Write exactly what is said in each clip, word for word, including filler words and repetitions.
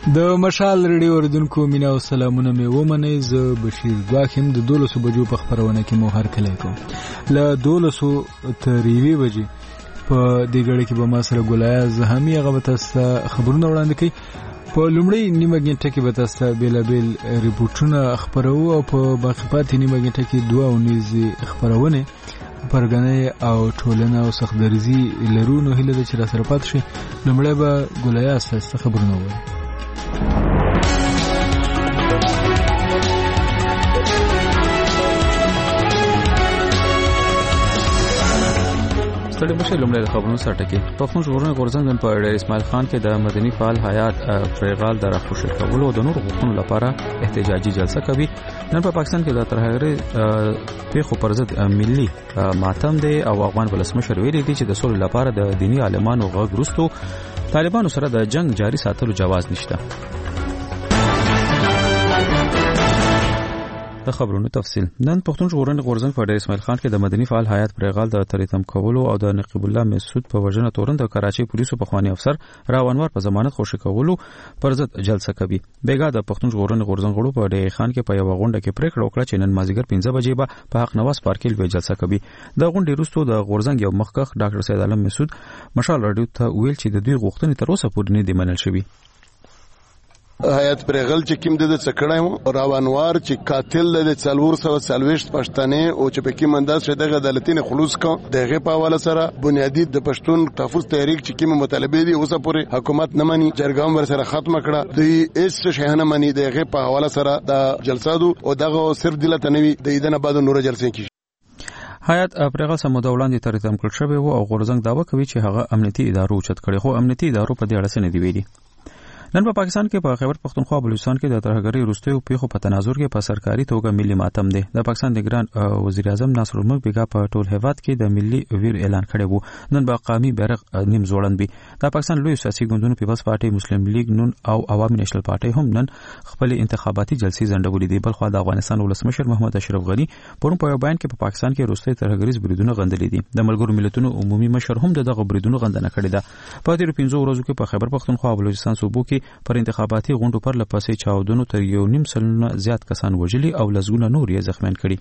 د مشال ریډیو اوریدونکو مینا او سلامونه مې ومنئ. زه بشیر ګواښ د دولسو بجو په خپرونه کې مو هرکلی کوم. له دولسو تر یوې بجې په دې ګړۍ کې به ما سره ګلایه زهمي هغه به تاسو ته خبرونه وړاندې کوي. په لومړۍ نیمه ګنټه کې به تاسو ته بېلابېل ریپورټونه خپروو او په باقي پاتې نیمه ګنټه کې دوه اونیزې خپرونې پرګنې او ټولنه او سختدرزي لرو. نو هیله ده چې را سره پاتې شئ. لومړی به ګلایه ستاسو ته خبرونه ووایي. ستړي بشي. لومړی د خبرونو سره ټکی. پښتون ژغورنې غورځنګ نن په ډیر اسماعیل خان کې د مدني فعال حیات پرېغال د راخوشل کولو او د نورو غوښتنو لپاره احتجاجي جلسه کوي. نن په پاکستان کې د ترهګرۍ پیښو پر ضد ملي ماتم دی او افغان ولسمشر ویلي دی چې د سولې لپاره د دینی عالمانو غږ وروسته طالبانو سره د جنگ جاري ساتلو جواز نشته. د خبرونو تفصیل. نن پښتون ژغورنې غورځنګ په ډیر اسماعیل خان کې د مدني فعال حیات پرېغال د تریتم کولو او د نقیب الله مسعود په وژنه تورن د کراچۍ پولیسو په خواني افسر راونوار په ضمانت خوشی کولو پر ضد جلسه کوي. بیګا د پښتون ژغورنې غورځنګ غړو په ډیر خان کې په یو غونډه کې پریکړه وکړه چې نن مازیګر پنځه بجې به په حق نواز پارک کې لوي جلسه کوي. د غونډې وروسته د غورځنګ یو مخکخ ډاکټر سید عالم مسعود مشال رادیو ته ویل چې د دوی غوښتنې تر اوسه پورې نه دي منل شوې. حیات پرېغل چې کوم د څکړای مو راونوار چې قاتل د څلور سوه څلوېښت پښتنې او چې په کې منداز شه دغه عدالتي خلوص کو دغه په حواله سره بنیادی د پښتون تحفظ تحریک چې کوم مطالبه دي اوسه پورې حکومت نه مانی جرګام ور سره ختم کړه. د اس شهنه مانی دغه په حواله سره د جلسادو او دغه صرف دلته نوي د ایدنه بعد نور جلسې کې حیات پرېغل سمو د وړاندې ترتیب کړ شوی او غورځنګ داوا کوي چې هغه امنیتي ادارو چت کړي خو امنیتي ادارو په دې اړه څه نه دی ویلي. نن په پاکستان کې په خیبر پختونخوا او بلوچستان کې د ترهګرۍ وروستیو پیښو په تناظر کې په سرکاري توګه ملي ماتم دی. د پاکستان نگران وزیر اعظم ناصر الملک بیګا په ټول هیواد کې د ملي ویر اعلان کړی وو. نن به قومي بیرغ نیم ځوړند وي. د پاکستان لوی سیاسي ګوندونو پیپلز پارټي، مسلم لیگ نون او عوامي نېشنل پارټي هم نن خپل انتخاباتي جلسې ځنډولې دي. بلخو د افغانستان ولسمشر محمد اشرف غنی پرون په بیان کې په پا پاکستان کې وروستي ترهګریز بریدونه غندلې دي. د ملګرو ملتونو عمومي مشر هم دغه بریدونه غندنه کړې ده. په تیر پنځو ورځو کې په خیبر پختونخوا او بلوچستان صوبو کې پر انتخاباتي غونډو پر لپسې چاودنو تر یو نیم سلنه زیات کسان وژلي او لزګونه نور یې زخمیان کړي.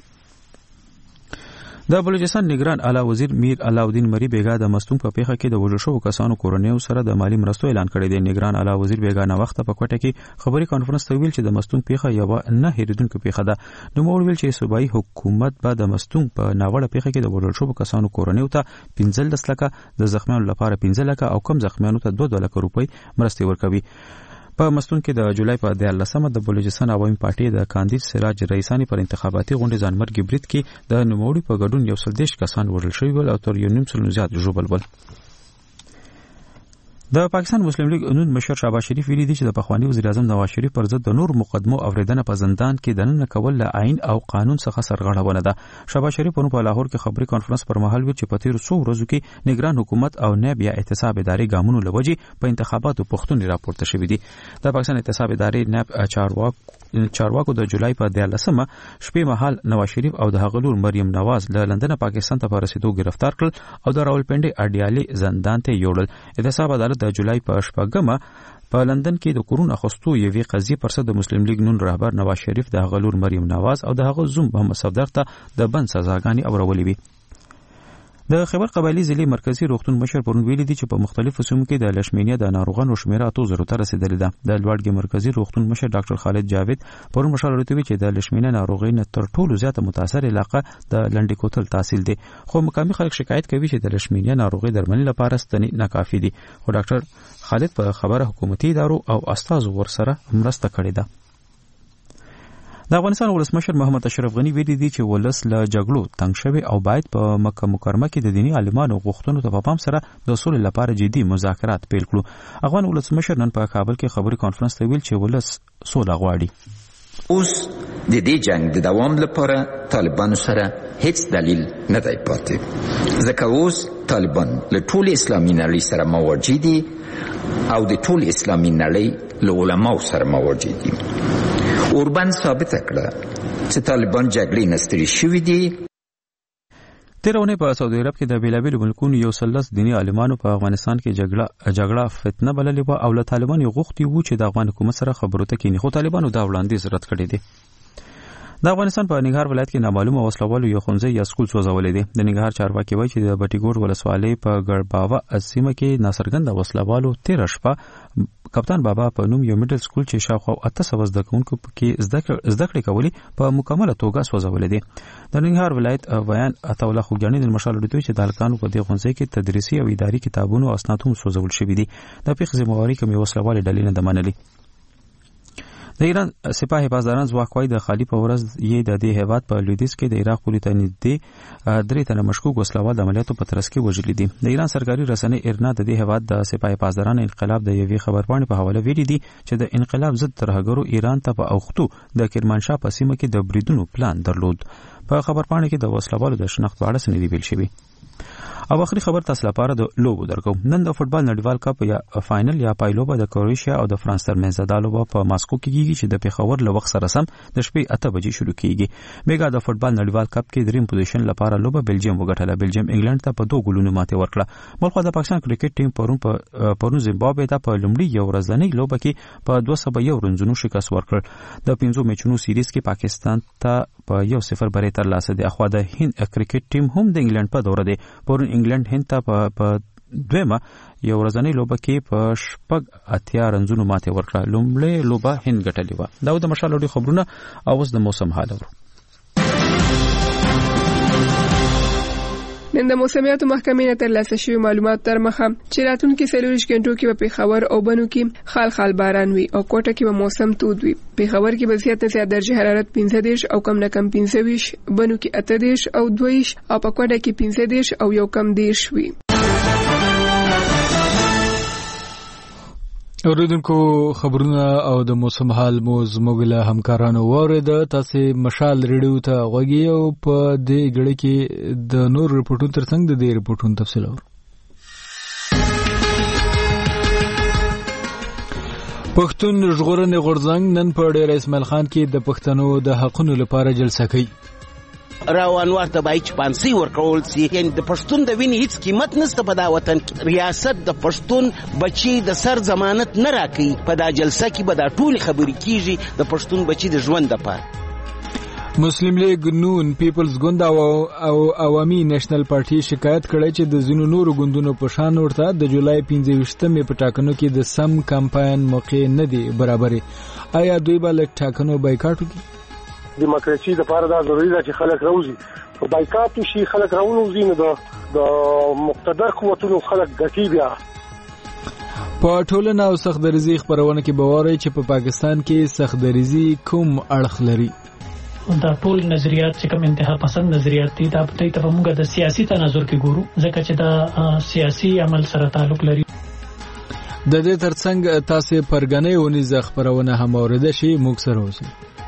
د بلوچستان نگران اعلی وزیر میر علاءالدین مری بیګا د مستون په پیښه کې د وژل شوو کسانو کورنیو سره د مالی مرستو اعلان کړی دی. نگران اعلی وزیر بیګا نه وخت په کوټه کې خبري کانفرنس ته ویل چې د مستون پیښه یو نه هېریدونکو پیښه ده. نو مور ویل چې صوبایي حکومت به د مستون په ناوړه پیښه کې د وژل شوو کسانو کورنیو ته پنځلس لکه، د زخمیانو لپاره پنځه لکه او کم زخمیانو ته دوه لکه روپۍ مرستې ورکوي. په مستون کې د جولای په دیارلسمه د بلوچستان عوامي پارټي د کاندید سراج رئیسانی پر انتخاباتي غونډې ځانمرګي برید کې د نوموړي په ګډون یو سل دېرش کسان وژل شوي ول او تر یو نیم سلنه زیات ژوبل ول. د پاکستان مسلم لیگ نون مشر شهباز شریف ویلي دی چې د پخوانی وزیر اعظم نواز شریف پر ضد د نور مقدمو اوریدنه په زندان کې د نن کول له عین او قانون څخه سرغړونه ده. شهباز شریف په لاهور کې خبري کانفرنس پر مهال ویل چې په تیر څو ورځو کې نگران حکومت او نائب یا احتساب ادارې ګامونو لوجې په انتخاباتو پښتون راپورته شوې دي. د پاکستان احتساب ادارې نائب چارواک چارواکو د جولای په دیارلسمه شپې مهال نواز شریف او د هغه لور مریم نواز له لندن پاکستان ته په رسیدو گرفتار کړل او د راولپنډي اډیالي زندان ته یوړل. احتساب عدالت د جولای په شپږمه په لندن کې د کورون اخستو یوې قضیې پر سر د مسلم لیگ نون رهبر نواز شریف د هغه لور مریم نواز او د هغه زوم محمد صفدر ته د بند سزاګانې اورولې وي. د خیبر قبایلی ضلع مرکزی روغتون مشر پرون ویلي دی چې په مختلفو سیمو کې د لشمینیا د ناروغانو شمیره اتو زرو ته رسیدلې ده. د لوړګي مرکزی روغتون مشر ډاکټر خالد جاوید پرون مشال ورته چې د لشمینیا ناروغۍ نه تر ټولو زیاته متاثر علاقه د لنډی کوتل تحصیل دی. خو مقامي خلک شکایت کوي چې د لشمینیا ناروغۍ درملنې لپاره ستنې ناکافي دي. خو ډاکټر خالد په خبره حکومتي ادارو او استازو ورسره مرسته کړې ده. د افغانستان ولسمشر محمد اشرف غنی ویلي دی چې ولس له جګړو تنګ شوی او باید په مکه مکرمه کې د دینی عالمانو غوښتنو ته په پام سره د سولې لپاره جدي مذاکرات پیل کړو. افغان ولسمشر نن په کابل کې خبري کانفرنس ته ویل چې ولس سوله غواړي. اوس د دې جنگ د دوام لپاره طالبانو سره هیڅ دلیل نه دی پاتې، ځکه اوس طالبان له ټول اسلامي نړۍ سره مواجه دي او د ټول اسلامي نړۍ له علماو سره مواجه دي. اوربان ثابت کړه چې طالبان جګړې نه ستړي شوي دي. تیر اونۍ په سعودي عرب کې د بیلابیلو ملکونو یو سلس دیني عالمانو په افغانستان کې جګړه جګړه فتنه بللې وه او له طالبانو غوښتي وو چې د افغان حکومت سره خبرو ته کینی، خو طالبانو دا وړاندیز رد کړی دی. د افغانستان په ننګرهار ولایت کې نامعلومه وسلوالو یو ښوونځی یا سکول سوځولی دی. د ننګرهار چارواکي وایي چې د بټي ګوټ ولسوالۍ په ګړباوه سیمه کې ناڅرګنده وسلوالو تېره شپه کپتان بابا په نوم یو میډل سکول چې شاوخوا اته سوه زده کوونکو پکې زده کړې کولې په مکمله توګه سوځولی دی. د ننګرهار ولایت ویان عطاالله خوږیاڼي د مشال ډوډۍ چې د هلکانو په دې ښوونځي کې تدریسي او اداري کتابونو او اسناد هم سوځول شوي دي. د پیښې ذمهواري کومې وسلوالې ډلې نه ده منلې. د ایران سپاه حفاظداران ځواک وايي د خالي په ورځ یې د دې هیواد په لویدیځ کې د عراق پولې ته نږدې درې تنه مشکوک وسلوال د عملیاتو په ترڅ کې وژلي دي. د ایران سرکاري رسنۍ ارنا د دې هیواد د سپاه حفاظداران انقلاب د یوې خبرپاڼې په حواله ویلي دي چې د انقلاب ضد ترهګرو ایران ته په اوختو د کرمانشاه په سیمه کې د بریدونو پلان درلود. په خبرپاڼې کې د وسلوالو د شناخت په اړه څه نه دي ویل شوي. او اخري خبر تاسو لپاره د لوبو درکو. نن د فوتبال نړیوال کپ یا فائنل یا پایلوبه د کروشیا او د فرانس ترمنځ د لوبه په ماسکو کې کیږي چې د پیښور له وخت سره سم د شپې اته بجې شروع کیږي. میګا د فوتبال نړیوال کپ کې دریم پوزیشن لپاره لوبه بلجیم وګټله. بلجیم انګلند ته په دوه ګولونو ماتې ورکړه. بلخو د پاکستان کرکټ ټیم پرون په پرون زیمبابوې ته په لومړي یو ورځنۍ لوبه کې په دوه سوه یو رنزونو شکست ورکړ. د پنځو میچونو سیریز کې پاکستان ته په یو صفر بری ترلاسه دی. اخوا د هند کرکټ ټیم هم د انګلند په دوره دی. پرون انګلند هند ته په دویمه یو ورځنۍ لوبه کې په شپږ اتیا رنزونو ماتې ورکړه. لومړۍ لوبه هند ګټلې وه. دا د مشال ډوډۍ خبرونه او اوس د موسم حال اورو. نن د موسمیاتو محکمې نه ترلاسه شوي معلومات تر مخه چې راتلونکي څلورویشت غنټو کې په پیښور او بنو کې خال خال باران وي او کوټه کې به موسم تود وي. پیښور کې به زیات نه زیات درجه حرارت پنځه دېرش او کم نه کم پنځه ویشت، بنو کې اته دېرش او دوه ویشت او په کوټه کې پنځه دېرش او یو کم دېرش وي. اوریدونکو خبرونه او د موسم حال مو زموږ له همکارانو واورېده. تاسې مشال ریډیو ته غوږی او په دې ګړې کې د نور رپورټونو ترڅنګ د دې رپورټونو تفصیل اورو. پښتون ژغورنې غورځنګ نن په ډېر اسماعیل خان کې د پښتنو د حقونو لپاره جلسه کوي. راوانوار ته باید پانسي ورکول سي. یعنی د پښتون د وینې هیڅ قیمت نشته په دا وطن کې. ریاست د پښتون بچي د سر ضمانت نه راکوي. په دا جلسه کې به دا ټول خبرې کیږي د پښتون بچي د ژوند لپاره. مسلم لیگ نون، پیپلز ګوند او او عوامي نېشنل پارټي شکایت کړی چې د ځینو نورو ګوندونو په شان ورته د جولای پنځه ویشتمې په ټاکنو کې د سم کمپاین موقع نه دی برابرې. آیا دوی به له ټاکنو بایکاټ وکړي؟ دیموکراسي د لپاره دا ضروري ده چې خلک راوځي په بایکاټ شي. خلک راوځي نو د مقتدر قوتونو خلک ګټي. بیا په ټولنه او سختدریزي خبرونه کې باوري چې په پاکستان کې سختدریزي کوم اړخ لري. دا ټول نظریات چې کوم انتها پسند نظریات دي دا په ته موږ د سیاسي تناظر کې ګورو ځکه چې دا سیاسي عمل سره تعلق لري. د دې ترڅنګ تاسو پرګنې ونیزه خبرونه هم اوریدل شي. موږ سره اوسئ.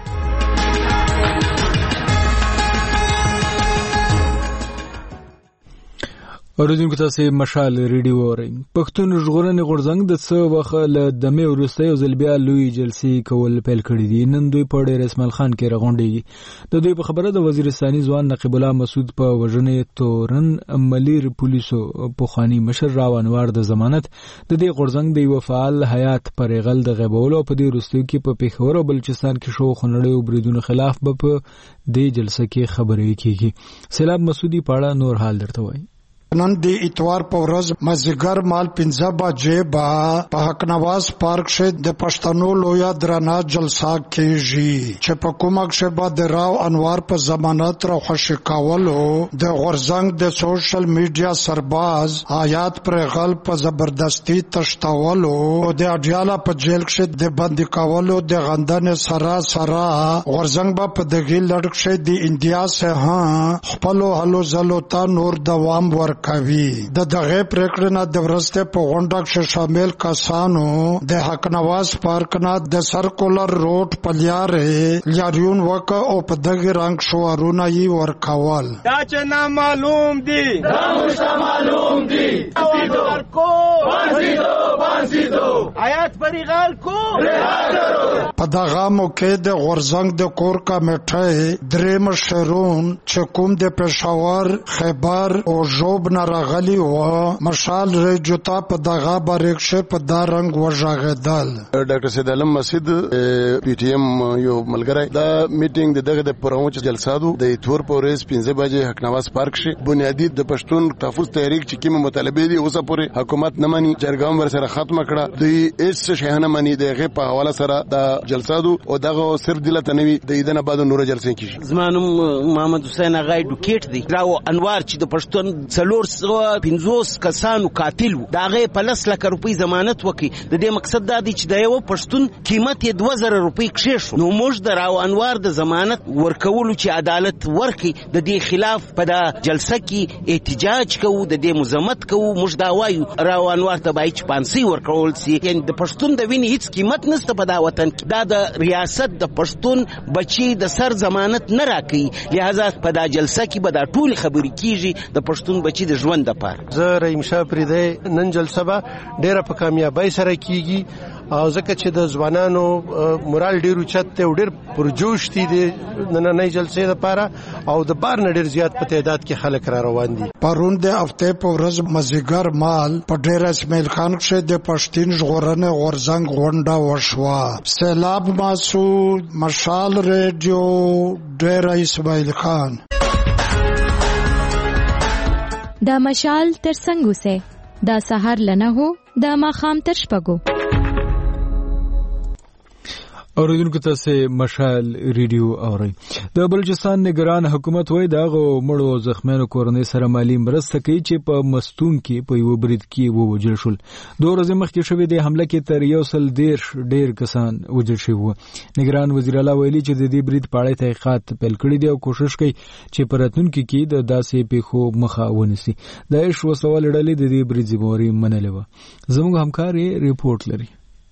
اوریدونکو تاسو مشال ریډیو اورئ. پښتون ژغورنې غورځنګ د څه وخت له دمې وروسته یو ځل بیا لوی جلسې کول پیل کړي دي. نن دوی په ډېر اسماعیل خان کې راغونډېږي. د دوی په خبره د وزیرستاني ځوان نقیب الله مسعود په وژنې تورن ملیر پولیسو پخوانی مشر راو انوار د ضمانت د دې غورځنګ د یو فعال حیات پرېغل د غیبولو په دې وروستیو کې په پیښور او بلوچستان کې شو خنړې او بریدونو خلاف به په دې جلسه کې خبرې کیږي. سیلاب مسعودي پاړه نور حال درته وایي. نن د اتوار په ورځ مازیګر مال پنځه بجې با په حق نواز پارک شه د پښتنو لویا درنا جلسه کېږي چې په کومه کې به د راو انوار په ضمانت را خوشی کولو د غورځنګ د سوشل میډیا سرباز آیات پر غل په زبردستی تشتاولو او د اډیاله په جیل کې د بندي کولو د غندن سرا سرا غورځنګ به په دغه لړک شه د انډیا سه ها خپل هلو زلو تا نور دوام ور کوي. د دغه پریکړه نه د ورسته په غونډه کې شامل کسانو د حق نواز پارک نه د سرکولر روډ پلیاره لاریون وک او په دغه رنگ شوارونه یې ورکول. دا چې نه معلوم دي دا مشته معلوم دي ورکو بانسیدو بانسیدو آیات پریغال کو رها کرو. په په دغه موقع د غورزنګ د کور کمیټې دریم شرون چې کوم د پېښور خیبر او ژوب نه راغلي و مشال ریډیو ته په دغه باریکشه په دا رنګ وژغېدل. ډاکټر سید عالم مسجد پی ټی ایم یو ملګری دا میټینګ د دغه د پرموچ جلسه دو د تور پورې پنځه بجې حق نواز پارک شي بنیادی د پښتون تحفظ تحریک چې کومه مطالبه دي اوسه پورې حکومت نه مانی جرګام ور سره ختمه کړه د اس شهنه مانی دغه په حواله سره د جلسه دو او دغه صرف دلته نوي د ایدنه بعد نور جلسه کیږي. زمانم محمد حسین اغای ډوکیټ دی راو انوار چې د پښتون څلور سوه پنځوس کسانو قاتل دغه په لس لک روپۍ ضمانت وکړي. د دې مقصد دا دی چې د یو پښتون قیمت یې دوه زره روپۍ کښې شو. نو موږ د راو انوار د ضمانت ورکولو چې عدالت ورکړي د دې خلاف په دا جلسه کې احتجاج کوو د دې مذمت کوو. موږ دا وایو راو انوار ته باید چې پانسي ورکول سي. یعنې د پښتون د وینې هیڅ قیمت نشته په دا وطن کې. دا د ریاست د پښتون بچي د سر ضمانت نه راکوي. لہذا په دا جلسه کې به دا ټولې خبرې کیږي د پښتون بچي د ژوند دپاره. زه رحیم شاه پریدی نن جلسه به ډېره په کامیابۍ سره کیږي او ځکه چې د ځوانانو مورال ډېر اوچت دی او ډېر پرجوش دي د نننۍ جلسې لپاره او د بار نه ډېر زیات په تعداد کې خلک را روان دي. پرون د هفتې په ورځ مازدیګر مال په ډېر اسماعیل خان کښې د پښتون ژغورنې غورځنګ غونډه وشوه. سیلاب مسعود، مشال ریډیو، ډېر اسماعیل خان. دا مشال تر څنګ اوسه دا سهار لنه هو دا ماښام تر شپږو. اوریدونکو تاسو مشال ریډیو اورئ. د بلوچستان نگران حکومت وایي دغه مړو زخمیانو کورنۍ سره مالی مرسته کوي چې په مستون کې په یو برید کې ووجل شول. دوه ورځې مخکې شوې د حمله کې تر یو سل دېرش ډېر کسان وژل شوي وو. نگران وزیر اعلی ویلي چې د دې برید په اړه تحقیقات پیل کړي دي او کوشش کوي چې په راتلونکي کې د داسې پیښو مخه ونیسي. د داعش وسوال ډلې د دې برید ذمہواري منلې وه. زموږ همکار یې ریپورت لري.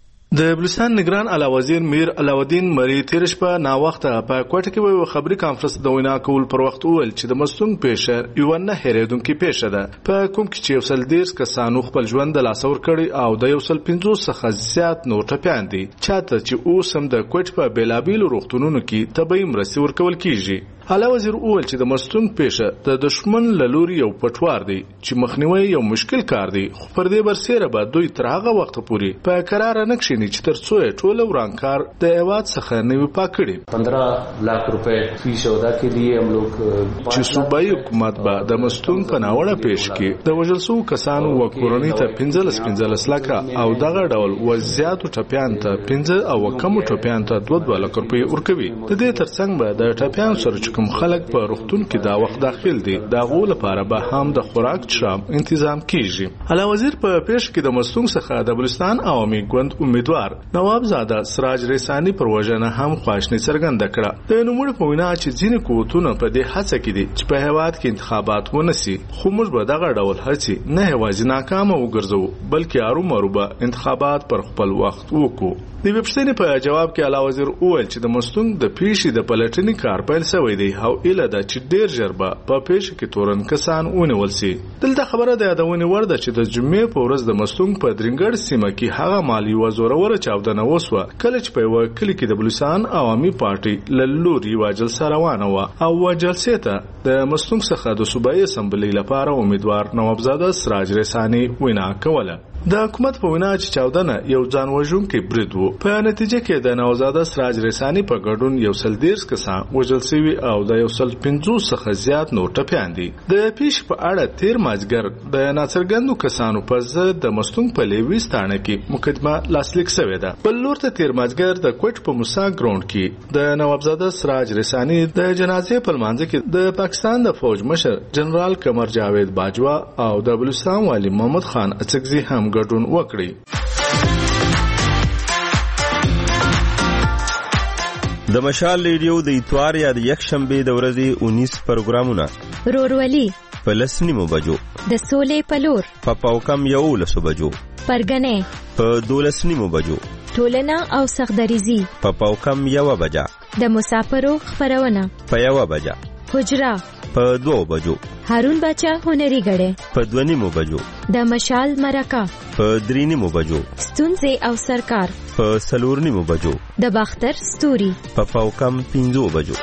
د بلوچستان نگران اعلی وزیر میر علاودین مری تیر شپه نا وخته په کوټه کې یو خبري کانفرنس د وینا کول پر وخت وویل چې د مستون پیښه یو نه هېریدونکې پیښه ده په کوم کې چې یو سل دېرش کسانو خپل ژوند د لاس ور کړی او د یو سل پنځوس څخه زیات نور ټپیان دي چاته چې اوس هم د کوټ په بیلابیلو روغتونونو کې طبي مرستې ورکول کیږي. اعلی وزیر وویل چې د مستون پیښه د دشمن له لوري یو پټوار دی چې مخنیوي یو مشکل کار دی خو پر دې برسېره به دوی تر هغه وخت پورې په قرار نه کښیني چې تر څو یې ټول ورانکار د هیواد څخه نوي پاک کړي. पंद्रह लाख रुपए फीस अदा के लिए हम लोग چې صوبایي حکومت به د مستون په ناوړه پیښ کې د وژل شوو کسانو و کورنۍ ته پنځلس پنځلس لکه او دغه ډول وضعیاتو ټپیان ته پنځه او کمو ټپیان ته دوه دوه لک روپۍ ورکوي. د دې ترڅنګ به د ټپیان سره کوم خلک په روغتون کې دا وخت داخل دي دا غو لپاره به هم د خوراک شراب تنظیم کیږي. اعلی وزیر په پیښ کې د مستون څخه د بلوچستان عوامي ګوند امیدوار نواب زاده سراج ریسانی پر وژنه هم خواشنی څرګنده کړه. د نوموړي په وینا چې ځینې قوتونه په دې هڅه کې دي چې په هیواد کې انتخابات ونسي خو موږ به دغه ډول هڅې نه یوازې ناکامه وګرځو بلکې ارومرو به انتخابات پر خپل وخت وکړو. د وپښتنې په جواب کې اعلی وزیر وویل چې د مستون د پیښې د پلټنې کار پیل شوی دی او ایله ده چې ډیر ژر به په پیښه کې تورن کسان ونیول شي. دلته خبره د یادونې وړ ده چې د جمعې په ورځ د مستون په درنګړ سیمه کې هغه مالی و زوروره چاودنه وسوه کله چې په یو کلی کې د بلوچستان عوامي پارټي له لوري یوه جلسه روانه وه او جلسې ته د مستون څخه د صوبایي اسمبلۍ لپاره امیدوار نوابزاده سراج ریسانی وینا کوله. د حکومت په وینا چې چاودنه یو ځان وژونکی برید و په نتیجه کې د نوابزاده سراج ریسانی په ګډون یو سل دېرش کسان وژل شوي او د یو سل پنځوس څخه زیات نور ټپیان دي. د پیښې په اړه تیر مازدیګر د ناڅرګندو کسانو په ضد د مستون په لیویس تاڼه کې مقدمه لاسلیک شوې ده. بل لور ته تیر مازدیګر د کوټ په موسی ګراوند کې د نوابزاده سراج ریسانی د جنازې په لمانځه کې د پاکستان د فوج مشر جنرال قمر جاوید باجوا او د بلوچستان والی محمد خان اڅکزي هم ګډون وکړي. د مشال ریډیو د اتوار یا د یک شنبه د ورځې انیس پروګرامونه رورولي په لس نیمو بجو د سولې پلور په پاوکم یو لسو بجو پرګنې په دولس نیمو بجو ټولنه او سخدریزي په پاوکم یو بجا د مسافرو خبرونه په یو بجا حجره په دوه بجو هارون باچا هنري غړې په دوه نیمو بجو، د مشال مرکه په درې نیمو بجو، ستونزې او سرکار په څلور نیمو بجو، د باختر ستوري په پاوکم پنځو بجو.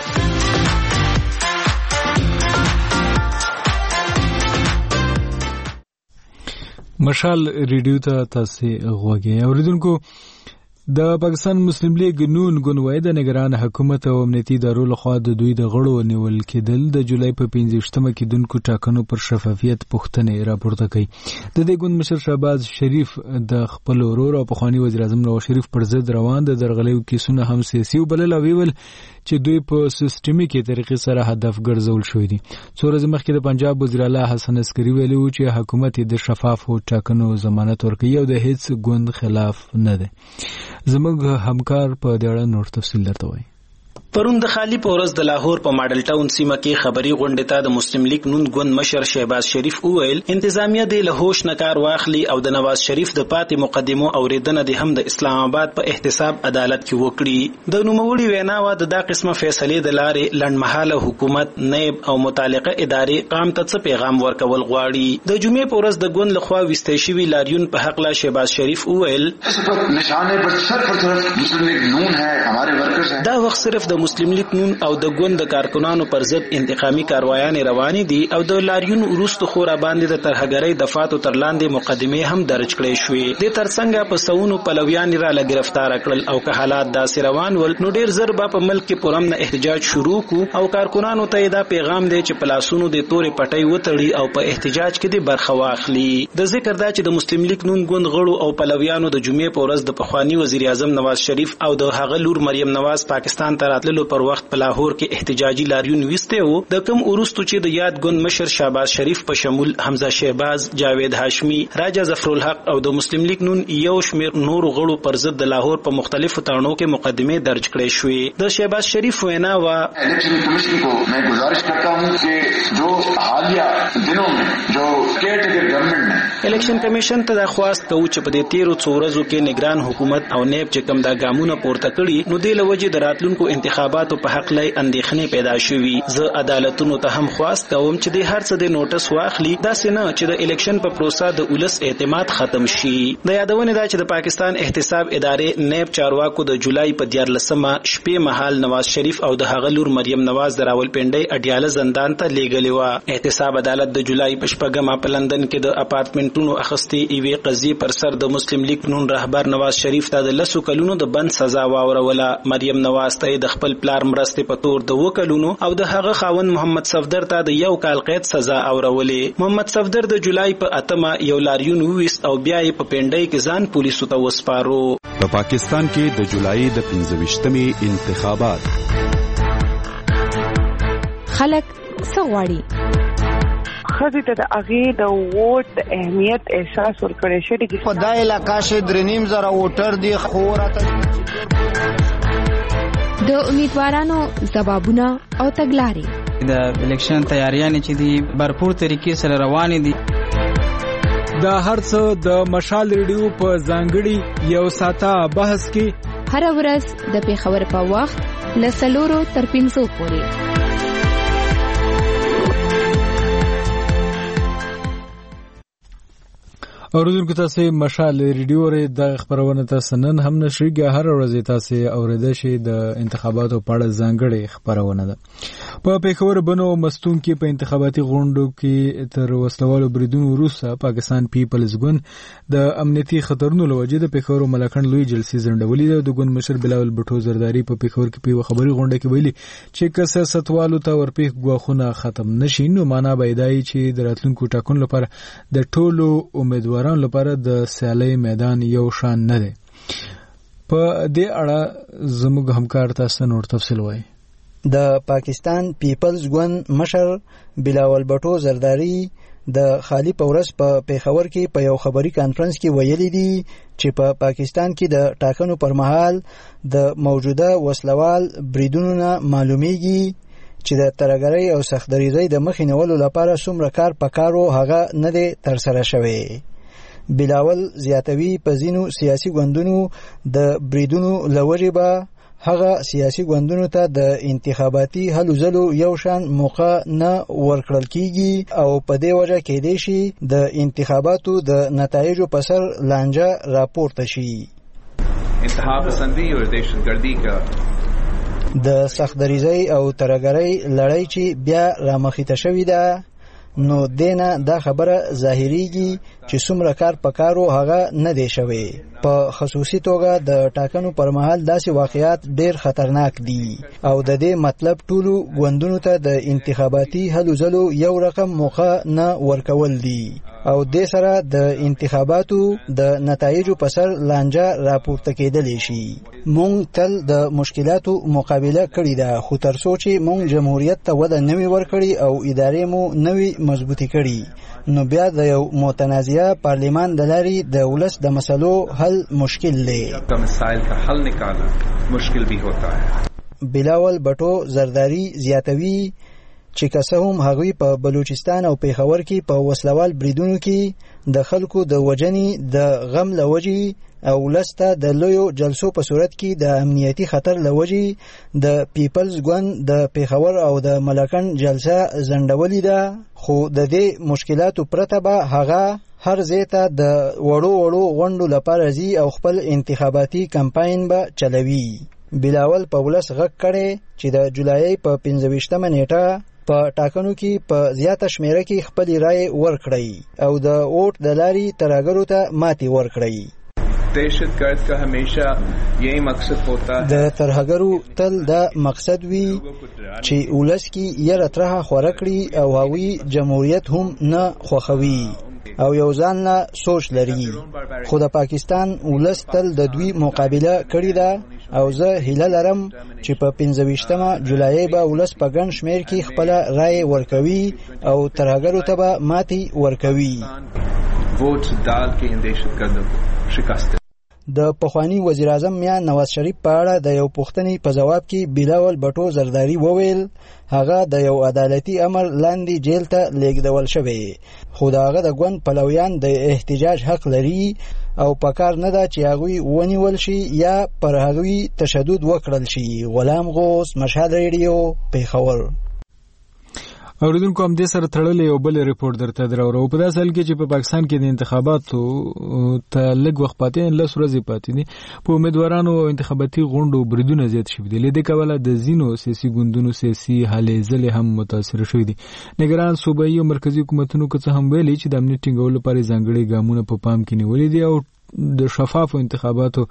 مشال ریډیو ته تاسو غوږی اوریدونکو. د پاکستان مسلم لیگ نون ګوند د نگران حکومت او امنیتي ادارو لخوا د دوی د غړو نیول کېدل د جولای په پنځه کېدونکو ټاکنو پر شفافیت پوښتنې راپورته کړي. د دې ګوند مشر شهباز شریف د خپل ورور او پخوانی وزیر اعظم نواز شریف پر ضد روان د درغلیو کیسونه هم سیاسي وبلل او ویل چې دوی په سیستمیکي طریقې سره هدف ګرځول شوی دي. څو ورځې مخکې د پنجاب وزیر اعلی حسن عسکري ویلي و چې حکومت د شفافو ټاکنو ضمانت ورکوي او د هیڅ ګوند خلاف نه دی. زموږ همکار په دې اړه نور تفصیل درته وایي. پرون د خالی پورز د لاهور په ماډل ټاون سیمه کې خبري غونډه ته د مسلم لیگ نون ګوند مشر شهباز شریف وویل انتظامیه د لهوش نکار واخلي او د نواز شریف د پاتې مقدمو اوریدنه د هم د اسلام آباد په احتساب عدالت کې وکړي. د نوموړي وینا و د دا قسمه فیصله د لارې لړمحاله حکومت نائب او متعلقه ادارې قام ته څه پیغام ورکول غواړي. د جمعې پورز د ګوند لخوا وستې شوی لاریون په حق لا شهباز شریف وویل نشانه پر صرف اور صرف مسلم لیگ نون ہے ہمارے ورکرز ہیں. دا وخت صرف د مسلم لیگ نون او د ګوند د کارکنانو پر ضد انتقامي کاروایانې روانې دي او د لاریون وروسته خورا باندې د ترهګرۍ دفاتو تر لاندې مقدمې هم درج کړې شوې. د ترڅنګ په سونو پلویان را لګرفتار کړل او که حالات داسې روان ول نو ډیر زر به په ملک کې پرم نه احتجاج شروع کو او کارکنانو ته دا پیغام دی چې پلاسونو د تورې پټۍ وتړي او په احتجاج کې د برخه واخلي. د ذکر دا چې د مسلم لیگ نون ګوند غړو او پلویانو د جمعې په ورځ د پخوانی وزیر اعظم نواز شریف او د هغه لور مریم نواز پاکستان ته راتللو پر وخت په لاهور کې احتجاجي لاریون وسته وو. د کوم ورستو چې د یاد ګوند مشر شهباز شریف په شمول حمزه شهباز، جاوید هاشمی، راجا ظفرالحق او د مسلم لیگ نون یو شمیر نور غړو پر ضد د لاهور په مختلفو تړونو کې مقدمه درج کړې شوې. د شهباز شریف وینا وا الیکشن کمیشن کو میں گزارش کرتا ہوں کہ جو حالیہ دنوں میں جو کیئر ٹیکر گورنمنٹ نے الیکشن کمیشن ته درخواست کوي چې په دې تیرو څو ورځو کې نگران حکومت او نیب چې کوم دا ګامونه پورته کړي نو د لوجې د راتلونکو انتخاباتو په حق لای اندېښنې پیدا شوي. زه عدالتونو ته هم خواست کوم چې د هر څه د نوټس واخلي داسې نه چې د الیکشن په پروسه د ولس اعتماد ختم شي. د یادونه ده چې د پاکستان احتساب ادارې نیب چارواکو د جولای په دیارلسمه شپې مهال نواز شریف او د هغه لور مریم نواز د راولپنډۍ اډیاله زندان ته لیږلې و. احتساب عدالت د جولای په شپږمه په لندن کې د اپارټمنټونو اخستې ایوې قضیې پر سر د مسلم لیگ نون رهبر نواز شریف ته د لسو کلونو د بند سزا واوروله. مریم نواز ته د خپل پلار مرستې په تور د وکلونو او د هغه خاوند محمد صفدر ته د یو کال قید سزا اورولې. محمد صفدر د جولای په اتمه یو لاریون وویست او بیا یې په پنډۍ کې ځان پولیسو ته وسپارو. په پاکستان کې د جولای د پنځه ویشتمې انتخابات خلک څه غواړي؟ خزي ته د اغه د ووټ د اهمیت احساس ورکړی شي. په دا علاقې شه درنیم زره ووټر دی خوراته د امیدوارانو ځوابونه او تګلارې د الیکشن تیاریانې چې دي برپور طریقې سره روانې دي. دا هرڅه د مشال ریډیو په ځانګړي یو ساعته بحث کې هر ورځ د پیښور په وخت لسلورو تر پنځو پورې. اوریدونکو تاسو مشال ریډیو ری د خبرونه تاسو نن هم نشریږي هر ورځ تاسو اوریدل شي د انتخاباتو په اړه ځانګړي خبرونه ده. په پیښور بنو مستون کې په انتخاباتي غونډو کې تر وسلوالو بریدونو وروسته پاکستان پیپلز ګوند د امنیتي خطرونو لوجې د پیښور ملکن لوی جلسې زندولې ده. د ګوند مشر بلاول بټو زرداری په پیښور کې په خبري غونډه کې ویلي چې که سیاستوالو ته ورپېښ غواخونه ختم نشي نو معنا به دی چې د راتلونکو ټاکنو لپاره د ټولو امیدوارانو لپاره د سیالي میدان یو شان نه دی. په دې اړه زموږ همکار تاسو نور تفصیل وایي. د پاکستان پیپلز ګوند مشر بلاول بټو زرداری د خالی پورس په پیښور کې په یو خبري کانفرنس کې ویلي دي چې په پا پاکستان کې د ټاکنو پر مهال د موجوده وسلوال بریدونو نه معلومیږي چې د ترګرۍ او سختدریزۍ د مخې نیولو لپاره څومره کار پکارو هغه نه دی ترسره شوی. بلاول زیاتوي په ځینو سیاسي ګوندونو د بریدونو لوري به هغه سیاسي ګوندونو ته د انتخاباتي هلو ځلو یو شان موقع نه ورکړل کیږي او په دې وجه کېدای شي د انتخاباتو د نتایجو په سر لانجه راپورته شي. انتها پسندی او دهشتګردي کا د سختدریزۍ او ترهګرۍ لړۍ چې بیا رامخیته شوې ده نو دینه دا خبره ظاهریږي چې څومره کار پکارو هغه نه دی شوی. په خصوصي توګه د ټاکنو پر مهال داسې واقعیات ډیر خطرناک دي او د دې مطلب ټولو ګوندونو ته د انتخاباتي هلو ځلو یو رقم موقع نه ورکول دي او د سره د انتخاباتو د نتایجو په سر لانجه راپورته کېدلی شي. مونږ تل د مشکلاتو مقابله کړې ده خو تر څو چې مونږ جمهوریت ته وده نوي ورکړي او ادارې مو نوي مضبوطی کړي نو بیا د یو متنازعه پارلیمان د لارې د ولس د مسلو حل مشکل دی. د مسائل کا حل نکالنا مشکل بھی ہوتا ہے. بلاول بټو زرداری زیاتوي چې کسه هم هغوی په بلوچستان او پیښور کې په وسلوال بریدونو کې د خلکو د وجنې د غم لوجي او لسته د لویو جلسو په صورت کې د امنیتي خطر لوجي د پیپلز ګوند د پیښور او د ملکن جلسه زندولې ده خو د دې مشکلاتو پرته به هغه هر ځای ته د وړو وړو غونډو لپاره ځي او خپل انتخاباتي کمپاین به چلوي. بلاول په ولس غږ کړی چې د جولای په پنځه ویشتمه نیټه په ټاکنو کې په زیاته شمیره کې خپل رائے ورکړي او د ووټ د لارې ترهګرو ته ماتې ورکړي. دهشتګرد کا همیشه یہی مقصد ہوتا ہے د ترهګرو تل دا مقصد وی چې ولس کې یره ترها خوره کړي او هغوی جمهوریت هم نه خوښوي او یو ځان له سوچ لري خو د پاکستان ولس تل د دوی مقابله کړې ده او زه هیله لرم چې په پنځه ویشتمه جولای به ولس په ګڼ شمیر کې خپل رائے ورکوي او ترهګرو ته به ماتې ورکوي. ووټ ډال کې دهشتګردو شکست. د پخوانی وزیر اعظم میا نواز شریف په اړه د یو پوښتنې په جواب کې بلاول بټو زرداری وویل هغه د یو عدالتي امر لاندې جیل ته لیږدول شوی خو د هغه د ګوند پلویان د احتجاج حق لري او په کار نه ده چې هغوی ونیول شي یا پر هغوی تشدد وکړل شي. غلام غوث، مشهد ریډیو، پیښور. اوریدونکو هم دې سره تړلې یو بل ریپورت درته درورو. په داسې حال کې چې په پاکستان کې د انتخاباتو ته لږ وخت پاتې لس ورځې پاتې دي په امیدوارانو او انتخاباتي غونډو بریدونه زیات شوي دي. له دې کبله د ځینو سیاسي ګوندونو سیاسي هلې ځلې هم متاثره شوي دي. نگران صوبایي او مرکزي حکومتونو که څه هم ویلي چې د امنیت ټینګولو لپاره ځانګړي ګامونه په پام کې نیولي دي او د شفافو انتخاباتو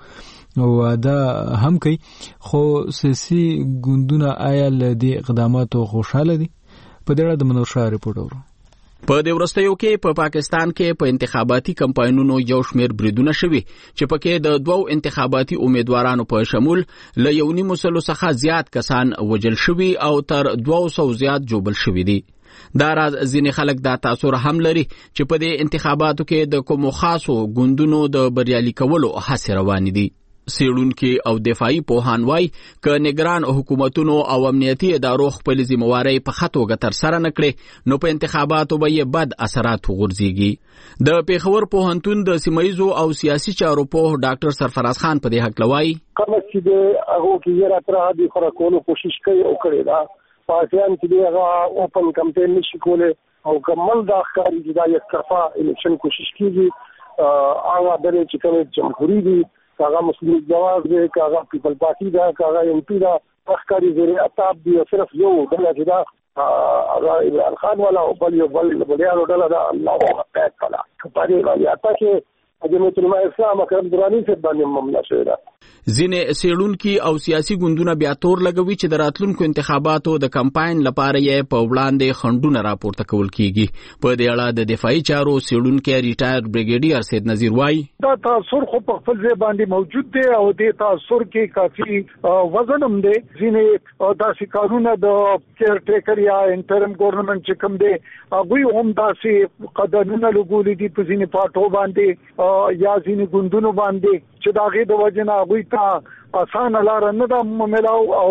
وعده هم کوي خو سیاسي ګوندونه آیا له دې اقداماتو خوشاله دي؟ په دې اړه د منورشاه ریپورت اورو. په دې ورستیو کې په پاکستان کې په انتخاباتي کمپاینونو یو شمیر بریدونه شوي چې پکې د دوو انتخاباتي امیدوارانو په شمول له یو نیمو سلو څخه زیات کسان وژل شوي او تر دوه سوه زیات جوبل شوي دي. دا راز ځینې خلک دا تاثر هم لري چې په دې انتخاباتو کې د کومو خاصو ګوندونو د بریالي کولو هڅې روانې دي. سیړونکي او دفاعي پوهان وایي که نگران حکومتونو او امنیتي ادارو خپل ذمہواري په ښه توګه ترسره نه کړي نو په انتخاباتو به یې بد اثرات وغورځېږي. د پیښور پوهنتون د سیمهیزو او سیاسي چارو پوه ډاکټر سرفراز خان په دې هکله وایي کوم چې د هغو کې یې راتره دي خوراکولو کوشش کوي او کړی دا پاکستان کې هغه اوپن کمپین نشي کولی او کمل دا ښکاري چې دا یک طرفه الیکشن کوشش کیږي هغه ډلې چې کومې جمهوري دي کاغا مسلم جواز دی کاغا پیپل پارٹی دا کاغا ایم پی دا اخکاری زیر اتاب دی صرف یو ډله چې دا هغه عمران خان والا او بل یو بل بلیانو ډله دا الله اکبر کلا په دې باندې اته کې جمعیت علماء اسلام اکرم درانی سے باندې معاملہ شوی دا. ځینې سیړونکي او سیاسي ګوندونه بیا تور لګوي چې د راتلونکو انتخاباتو د کمپاین لپاره یې په وړاندې خنډونه راپورته کول کیږي. په دې اړه د دفاعي چارو سیړونکي ریټایر بریګیډیر سید نذیر وایي دا تاثر خو په خپل ځای باندې موجود دی او د تاثر کې کافي وزن هم دی. ځینې داسې کارونه د کیر ټیکر یا انټرم ګورنمنت چې کوم دی هغوی هم داسې قدرونه لګولي دي په ځینې پاټو باندې یا ځینې ګوندونو باندې چې د هغې د وجې نه هغوی ته اسانه لاره نه ده ملاو او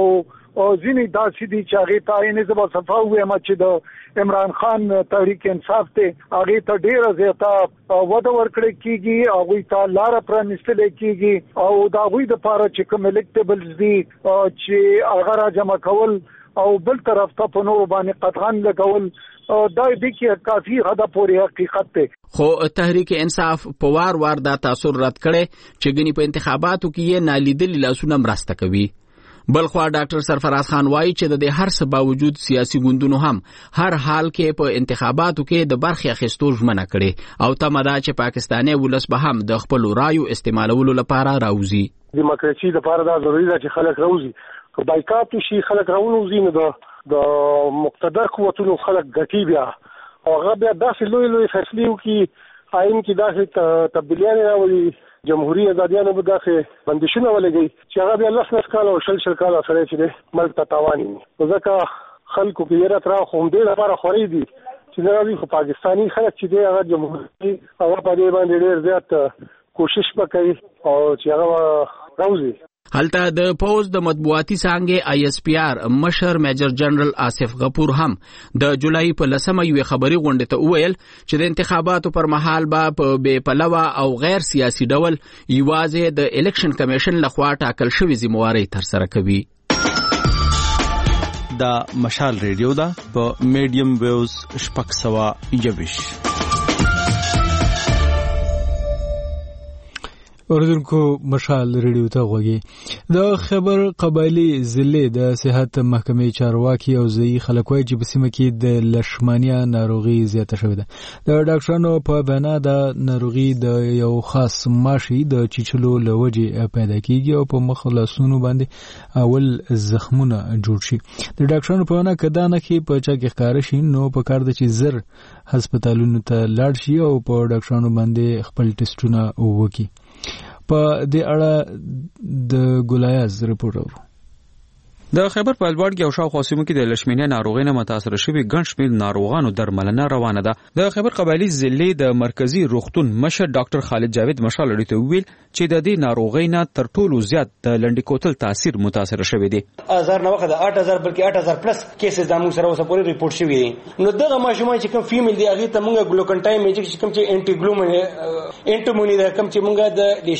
او ځینې داسې دي چې هغه ته یې زبر صفا وایم چې د عمران خان تحریک انصاف ته هغه ته ډیره زیاته وده ورکړي کیږي او ته لار پرانستل کیږي او دا غوي د پاره چې کوم الکټیبلز دي چې هغه را جمع کول او بل طرف ته په نور باندې قطعاً لګول دا د کې کافي حد پورې حقیقت ته خو تحریک انصاف په وار وار دا تاثر رد کړي چې ګني په انتخاباتو کې یې نالیدلي لاسونه مرسته کوي. بلخوا ډاکټر سرفراز خان وایي چې د دې هر څه باوجود سیاسي ګوندونو هم هر حال کې په انتخاباتو کې د برخې اخیستو ژمنه کړې او تمه ده چې پاکستاني ولس به هم د خپل رایو استعمالولو لپاره راوځي. دیموکراسي لپاره دا ضروري ده چې خلک راوځي، که بایکاټ شي خلک راوځي نو د مقتدر قوتونو خلک ګټي بیا او هغه بیا داسې لوی لوی فیصلې وکړي آئین کې داسې تبدیلیان راولي، جمهوریت ازادیانو به داسې بندشونه ولګي چې هغه بیا لس لس کاله او شل شل کاله سره چې ملک ته تاوان وي. ځکه خلکو کې یې راترا خو هم دې لپاره خوري دي چې راځي خو پاکستاني خلک چې دی هغه جمهوریت هغه په دې باندې ډېر زیات کوشش وکړي او چې هغه راوځي. هلته د پوز د مطبوعاتي څانګې آی اس پی آر مشر میجر جنرال آصف غفور هم د جولای په لسمه یو خبري غونډه ته وویل چې د انتخاباتو پر مهال به په بې پلوه او غیر سیاسي ډول یوازې د الیکشن کمیشن لخوا ټاکل شوی ذمہواری تر سره کوي. دا مشال ریډیو دا په میډیم ویوز شپږ سوه یوویش. اوردونکو مشال ریډیو ته غوږی. د خیبر قبایلی ضلع د صحت محکمې چارواکي او ځایي خلک وایي چې په سیمه کې د لشمانیا ناروغي زیاته شوې ده. د ډاکټرانو په بنا د ناروغي د یو خاص ماشي د چیچلو له وجې پیدا کیږي او په مخ لاسونو باندې اول زخمونه جوړ شي. د ډاکټرانو په بنا کدا نه کې په چا کې ښکار شي نو په کار د چې زر هسپتالونو ته لاړ شي او په ډاکټرانو باندې خپل ټیسټونه وکړي. په دې اړه د ګلایاز رپورټ اورو. د خیبر په الوړ کې او شاوخوا سیمو کې د لشمینیا ناروغۍ نه متاثر شوي ګڼ شمېر ناروغانو درملنه روانه ده. د خیبر قبایلی ضلع د مرکزی روغتون مشر ډاکټر خالد جاوید مشال اړیته ویل چې د دې ناروغۍ نه تر ټولو زیات د لنډی کوتل تاثیر متاثر شوی دی. هزار نه وخت د اټ هزار بلکې اټ هزار پلس کیسز د موږ سره اوسه پورې ریپورت شوی دي. نو دغه ماشومان چې کوم فیمیل دی هغه ته موږ ګلوکنټایم انجکشن کوم چې انټي ګلومن انټومونی دا کوم چې موږ د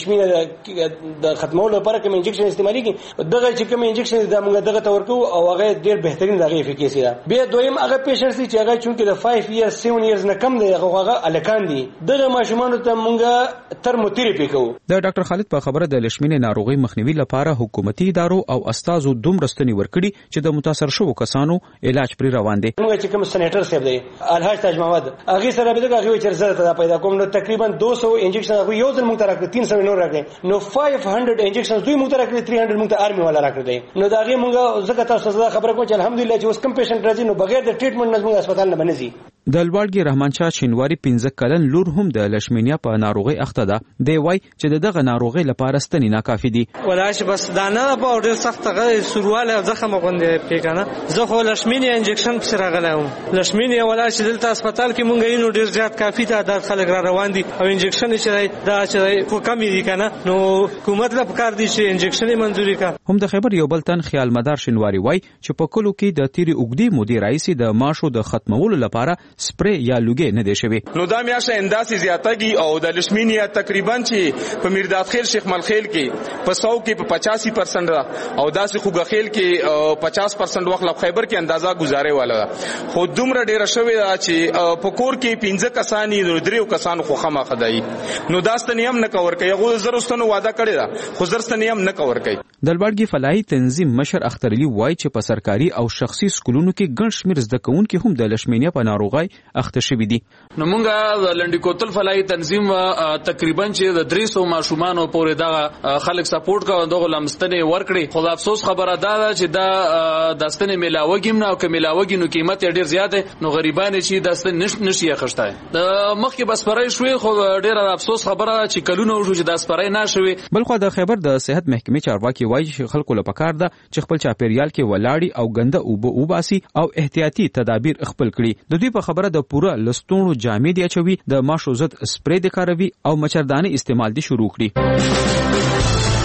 لشمینه د ختمولو لپاره کوم انجکشن استعمالي کی دغه چې کوم انجکشن د موږ دغه تورکو او هغه ډیر بهترین دغه افیکیسي ده. بیا دویم هغه پیشنټ چې هغه چونکه د پنځه ایئرز سیون ایئرز نه کم دی هغه الکان دي دغه ماشومان ته مونږه ترموتراپي کوو. د ډاکټر خالد په خبره د لشمینې ناروغي مخنیوي لپاره حکومتي ادارو او استادو دومره ستنې ورکړي چې د متاثر شوو کسانو علاج پرې روان دي. موږ چې کوم سېنیټر صاحب دی الحاج تاج محمد هغه سره به دغه یو چرزه ته پیدا کوم نو تقریبا دو سو انجکشن هغه یو ځل مونږ ته راکړي تین سو نور راکړي نو پنځه سوه انجکشن دوی مونږ ته راکړي تین سو مونږ ته آرمي والا راکړي نو دا هغه مونږ زکه تاسو سره خبره کوم چې الحمدلله چې اوس کم پیشنټ راځي نو بغیر د ټریټمنټ نه موږ هسپتال نه بنځي. د لوړګي رحمان شاه شینواری پنځه کلن لور هم د لشمینیا په ناروغي اخته ده. دی وای چې دغه ناروغي لپاره ستنې ناکافي دي. ولاش بس دانه په ډېر سخت غي سرواله زخم غوندې پیګنه زه خو لشمینیا انجکشن پر راغلام. لشمینیا ولاش دلته هسپتال کې مونږ یې نو ډېر زیات کافي تعداد خلک را روان دي او انجکشن چې دا چې خو کمی دي کنه نو حکومت له پکار دي چې انجکشن منځوري کا. هم د خیبر یو بل تن خیال مدار شینواری وای چې په کلو کې د تیری اوګدي مودي رئیس د ماشو د ختمولو لپاره سپری یا لوګي نه دی شوی. نو دا میاشه انداسي زیاتګي او د لشمینیا تقریبا چې په میرداد خیل شیخ ملخیل کې په سو کې په پچاسی پرسنټ او داسې خوګه خیل کې پچاس پرسنټ وخت لب خیبر کې اندازا گزارې والا خو دومره ډیره شوی دا چې په کور کې پنځه کسانی دریو کسانو خو خمه خدای نو داستنی هم نه کور کوي غو زرستنو وعده کړی دا خو زرستنی هم نه کور کوي. د لوړګي فلاحي تنظیم مشر اخترعلی وای چې په سرکاري او شخصي سکولونو کې ګڼ شمېر زده کوونکي هم د لشمینیا په ناروغي اخته شوي دي. نو مونږه د لنډی کوتل فلاحي تنظیم تقریبا چې د درې سوه ماشومان پورې دا خلک سپورټ کوي دغه لمستنې ورکړي. خو د افسوس خبره دا ده چې دا داستنې ملاوګیم نه او که ملاوګي نو قیمت یې ډیر زیات دی نو غریبان چې داستن نش نشي اخښتای. د مخکې بس پرای شوي خو ډیر افسوس خبره چې کلونه وشو چې داس پرای نه شوي. بلخو د خیبر د صحت محکمې چارواکي وایي چې خلکو له پکار ده چې خپل چاپیریال کې ولاړی او ګنده اوبه وباسي او احتیاطي تدابیر خپل کړي. د دوی په خبره د پوره لستونو جامې دی اچوي د ماشو ضد سپری د کاروي او مچردانې استعمال دي شروع کړي.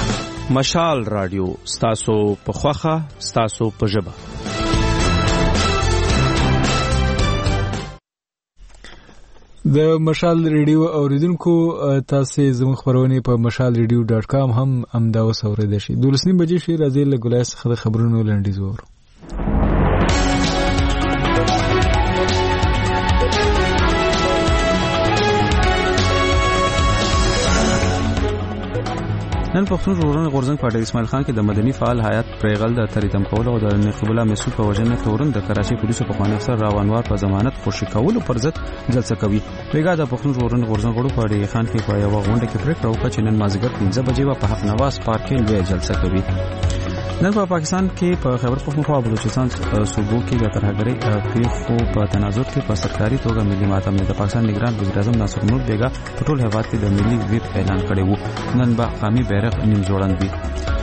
مشال رادیو ستاسو په خوخه ستاسو په ژبه. د مشال ریډیو اوریدونکو تاسو زموږ خبرونه په مشال ریډیو ډاټ کام هم امدا وسوریدل شي. دولسنی بجې شي راځي له ګلای څخه خبرونو لنډیز وورو. نن پښتون ژغورنې غورځنګ په اډه اسماعیل خان کې د مدني فعال حیات پریغل د تریدم کولو او د نقیب الله مسعود په وجنه تورن د کراچي پولیسو په خواني افسر راوانوار په ضمانت خوشی کولو پر ضد جلسه کوي. پیګا د پښتون ژغورنې غورځنګ غړو په اډه خان کې په یو غونډه کې پریکړه وکړه چې نن مازیګر پنځه بجې په حق نواز پارک کې لوی جلسه کوي. نن په پاکستان کې په خیبر پختونخوا او بلوچستان صوبو کې د ترهګرۍ پیښو په تناظر کې په سرکاري توګه ملي ماتم د پاکستان نگران وزیر اعظم ناصر نور بیگا په ټول هیواد کې د ملي ویب اعلان کړی وو. نن به قومي بیرغ نیم ځوړند وي.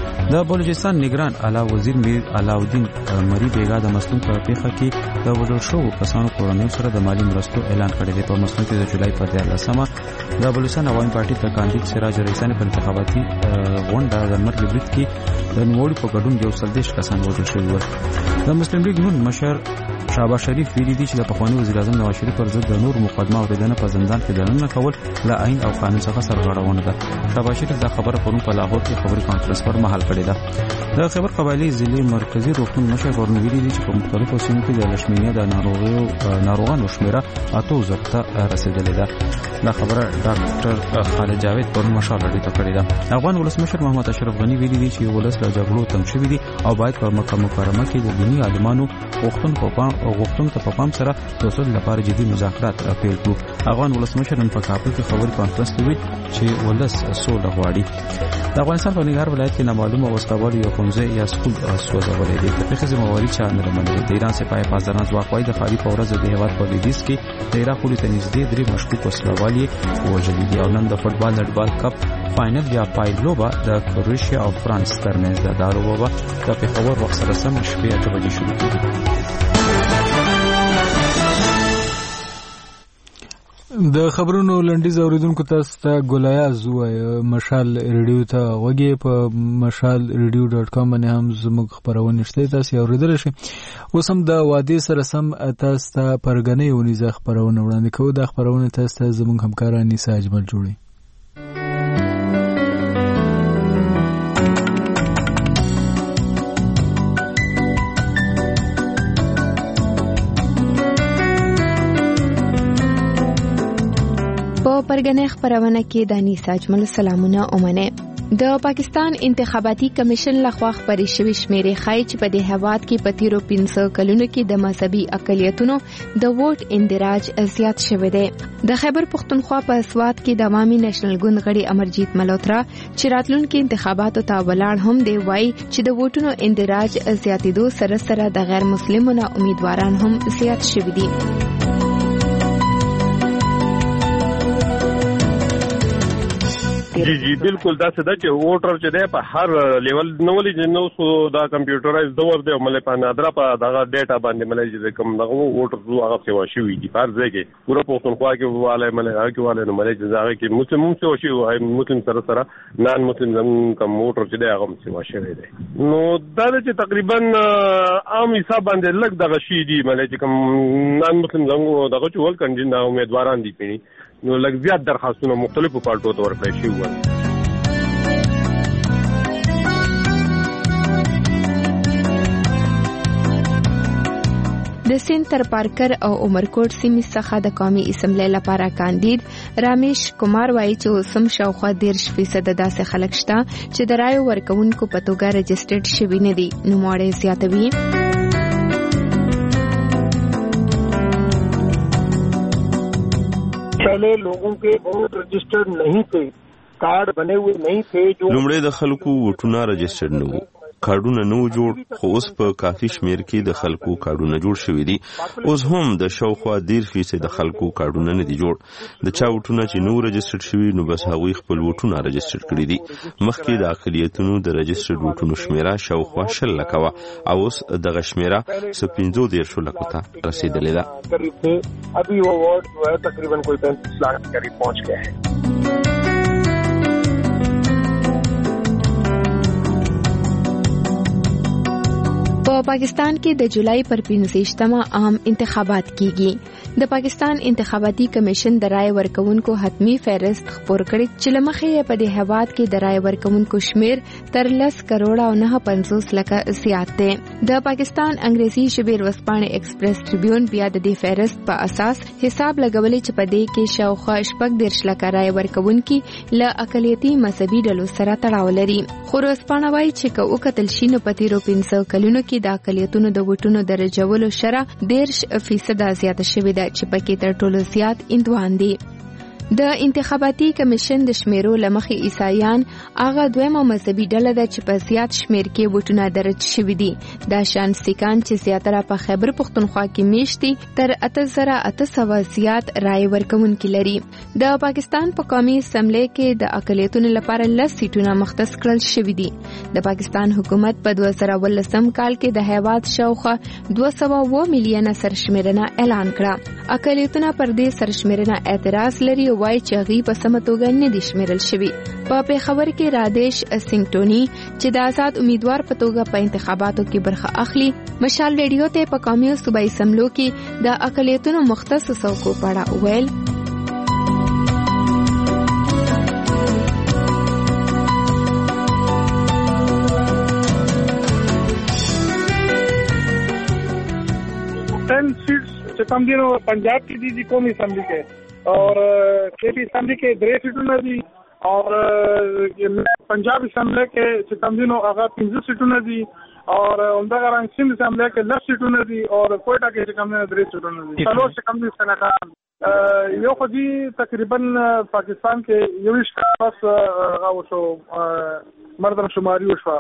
د بلوچستان نگران اعلی وزیر میر علاؤالدین مری بیگا د مسلون په پیښه کې د وډل شو کسانو کورنۍ سره د مالی مرستو اعلان کړی دی. په مسلون کې د جولای په دیارلسمه د بلوچستان عوامي پارټي د کاندید سراج رئیسانه په انتخاباتي غونډه د مرګ برید کې د نوړي په ګډون یو سلدیش کسان وژل شوي وو. د مسلم لیگ نون مشر شهباز شریف ویلي دی چې د پخوانی وزیر اعظم نواز شریف پر ضد د نور مقدمه اوریدنه په زندان کې دننه کول لا عین او قانون څخه سرغړونه ده. شهباز شریف دا خبره پرون په لاهور کې خبري کانفرنس پر مهال کړې ده. د خیبر قبایلی ضلع مرکزی روغتون مشر ورن ویلي دی چې په مختلفو سیمو کې د لشمینیا د ناروغیو ناروغانو شمیره اته زره ته رسیدلې ده. دا خبره ډاکټر خالد جاوید پرون مشال راډیو ته کړې ده. افغان ولسمشر محمد اشرف غنی ویلي دی چې ولس له جګړو تم شوی دی او باید په مکه مکرمه کې د دیني عالمانو غوښتنو په پام غوښتنو ته په پام سره د اصول لپاره جدي مذاکرات پیل کړو. افغان ولسمشر نن په کابل کې خبري کانفرنس کوي چې ولس سوله غواړي. د افغانستان په ننګرهار ولایت کې نامعلومه وسلوال یو ښوونځی یا سکول سوځولې دی. په پیښه ذمہواری چا نه لري. د ایران سپاه پاسداران ځواک وايي د خالي په ورځ د هیواد په لویدیځ کې د عراق پولیس ته نږدې درې مشکوک وسلوال یې وژلي دي. او نن د فوټبال نړیوال کپ فائنل یا پایلوبا د کروشیا او فرانس ترمنځ د داروبا د پیښور وخت سره سم شپې اته بجې شروع کیږي. د خبرونو لنډیز اوریدونکو تاسو ته ګولایا زوای مشال ریډیو ته وګي په مشال ریډیو ډاټ کام باندې هم زموږ خبرونه شته تاسو اوریدل شي. اوس هم د وادي سره سم تاسو ته پرګنې ونیزه خبرونه وړاندې کوو. د خبرونه تاسو ته زموږ همکاران نساء اجمل جوړي. په پرګنې خبرونه کې د انیسا اجمل سلامونه اومنه. د پاکستان انتخاباتي کمیشن لخوا خبري شوی شمیرې ښایي چې په دې هواد کې په تیرو پنځه کلونو کې د مذهبي اقلیتونو د ووټ اندراج زیات شوی دی. د خیبر پختونخوا په سوات کې د عوامي نېشنل ګوند غړي امرجیت ملوترا چې راتلونکي انتخاباتو ته ولاړ هم دی وایي چې د ووټونو اندراج زیاتېدو سره سره د غیر مسلمانو امیدواران هم زیات شوي دي. جی جی بالکل دا څه ده چې ووټر چې دی په هر لیول نو ولې نو سو دا کمپیوټرایز دور دی مله په نادره په دغه ډیټا باندې مله چې کوم دغه ووټر زو هغه څه وشوي دي په ځای کې پوره پښتونخوا کې والے مله هغه کې والے نو مله چې هغه کې مسلم څه وشي مسلم سره سره نان مسلم زمون کوم ووټر چې دی هغه څه وشوي دی. نو دا چې تقریبا عام حساب باندې لګ دغه شي دي مله چې کوم نان مسلم زمو دغه چول کنجین دا امیدواران دي پېنی نو لږ زیات درخواستونه مختلفو پالټو ته ورکړل شوي ول. د سین تر پارکر او عمرکوټ سیمې څخه د قومي اسمبلی لپاره کاندید رامیش کمار وایي چې سم شاوخوا دیرش فیصد داسې خلک شته چې د رایو ورکوونکو په توګه رجسټرډ شوي نه دي. نوموړی زیاتوي पहले लोगों के वोट रजिस्टर्ड नहीं थे, कार्ड बने हुए नहीं थे. जो لومړی د خلکو ووټونه رجسټرډ نه وو، کارډونه نو جوړ، خو اوس په کافي شمیر کې د خلکو کارډونه جوړ شوي دي. اوس هم د شاوخوا ډیر فیصد د خلکو کارډونه نه دي جوړ. د چا ووټونه چې نو رجسټرډ شوي نو بس هغوی خپل ووټونه رجسټرډ کړي دي. مخکې د اقلیتونو د رجسټرډ ووټونو شمیره شاوخوا شل لکه وه او اوس دغه شمیره څه پنځو دیرشو لکو ته رسېدلې ده. ابھی وہ ووٹ جو ہے تقریباً کوئی پینتیس لاکھ قریب پہنچ گیا ہے. په پاکستان کې د جولای پر پنځه عام انتخابات کیږي. د پاکستان انتخاباتي کمیشن د رائے ورکونکو حتمی فهرست خپور کړی چې لمخې په دې هواد کې د رائے ورکونکو شمیر تر لس کروڑه او نه پنځوس لکه زیات دی. د پاکستان انګریزي ژبې ورځپاڼې ایکسپریس ټریبیون بیا د دې فهرست په اساس حساب لګولې چې په دې کې شاوخوا شپږ دېرش لکه رائے ورکونکي له اقلیتي مذهبي ډلو سره تړاو لري. خو ورځپاڼه وایي چې که وکتل شي نو په تیرو پنځه کلونو کې د اقلیتونو د ووټونو د رجولو شرح دېرش فیصده زیاته شوې ده چې پکې تر ټولو زیات هندوان دي. د انتخاباتي کمیشن د شمیرو لمخې عیسایان هغه دویمه مذهبي ډله ده چې په زیات شمیر کې ووټونه درج شوي دي. دا شان سیکان چې زیاتره په خیبر پختونخوا کې میشت دي تر اته زره اته سوه زیات رائے ورکوونکي لري. د پاکستان په قومي اسمبلی کې د اقلیتونو لپاره لس سیټونه مختص کړل شوي دي. د پاکستان حکومت په دوه زره ولسم کال کې د هیواد شاوخوا دوه سوه اووه میلیونه سرشمیرنه اعلان کړه. اقلیتونه پر دې سرشمیرنه اعتراض لري او وایي چې هغوی په سمه توګه نه دي شمیرل شوي. په پېښور کې رادیش سنگټونی چې د آزاد امیدوار په توګه په انتخاباتو کې برخه اخلي مشال ریډیو ته په قومي او صوبایي اسمبلیو کې د اقلیتونو مختص څوکو په اړه وویل. टेन सीट्स چې کوم دي نو پنجاب کې دي قومي اسمبلی کې और केपी असम्बली के درې سیټونه دي और पंजाब असम्बली के چې کوم دي نو هغه پنځه سیټونه دي और همدغه رنګ سند اسمبلی کې لس سیټونه دي اور کوټا کې چې کوم دي درې سیټونه دي. څلور چې کوم دي سنکان یو خو دي تقریبا پاکستان کې یو ویش پاس هغه وشو مردم شماري وشو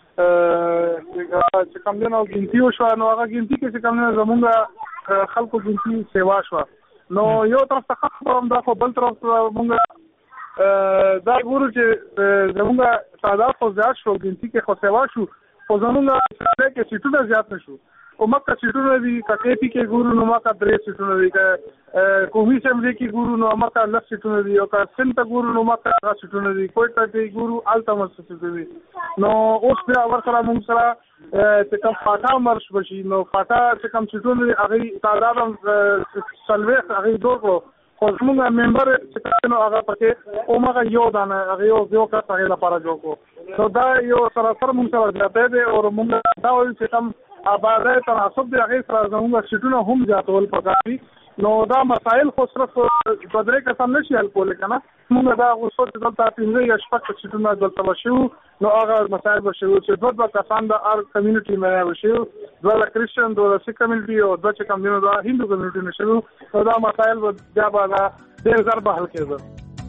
چې کوم دي نو ګنتی وشو نو هغه ګنتی کې چې کوم دي زمونږ خلکو ګنتی سیوا شو نو یو طرف ته خبرم دا خو بل طرف مونږ دا ګورو چې زمونږ تعداد خو زیات شو ګنتی کې خو سیوا شو خو زمونږ کې سیټونه زیات نشو او مکه سیټونه دي کېپی کې ګورو نو مکه درې سیټونه دي که قومي اسمبلی کې ګورو نو مکه لس سیټونه دي او که سند ته ګورو نو مکه هغه سیټونه دي کوټه کې ګورو الته مس سیټونه دي نو اوس بیا ورسره مونږ سره چې کوم فاټا مرش بشي نو فاټا چې کوم سیټونه دي هغه تعداد هم سلويخ هغه دوه خو زمونږ ممبر چې نو هغه پکې او مغه یو دانه هغه یو یو کس هغه لپاره جوړ کو نو دا یو سراسر مونږ سره زیاته دي او مونږ دا وایي چې کوم آبادی تناسب دی هغه سره زموږ سیټونه هم زیاتول پکاري نو دا مسائل خو صرف په درې قسم نشي حل کولای کنه موږ دا غوښتو چې دلته پنځه یا شپږ سیټونه دلته وشو نو هغه مسائل وشو چې دوه دوه کسان د ار کمیونټي مې وشو دوه د کریسچن دوه د سیک کمیونټي او دوه چې کوم دي د هندو کمیونټي نشو نو دا مسائل بیا به ډېر زر به حل کېږي.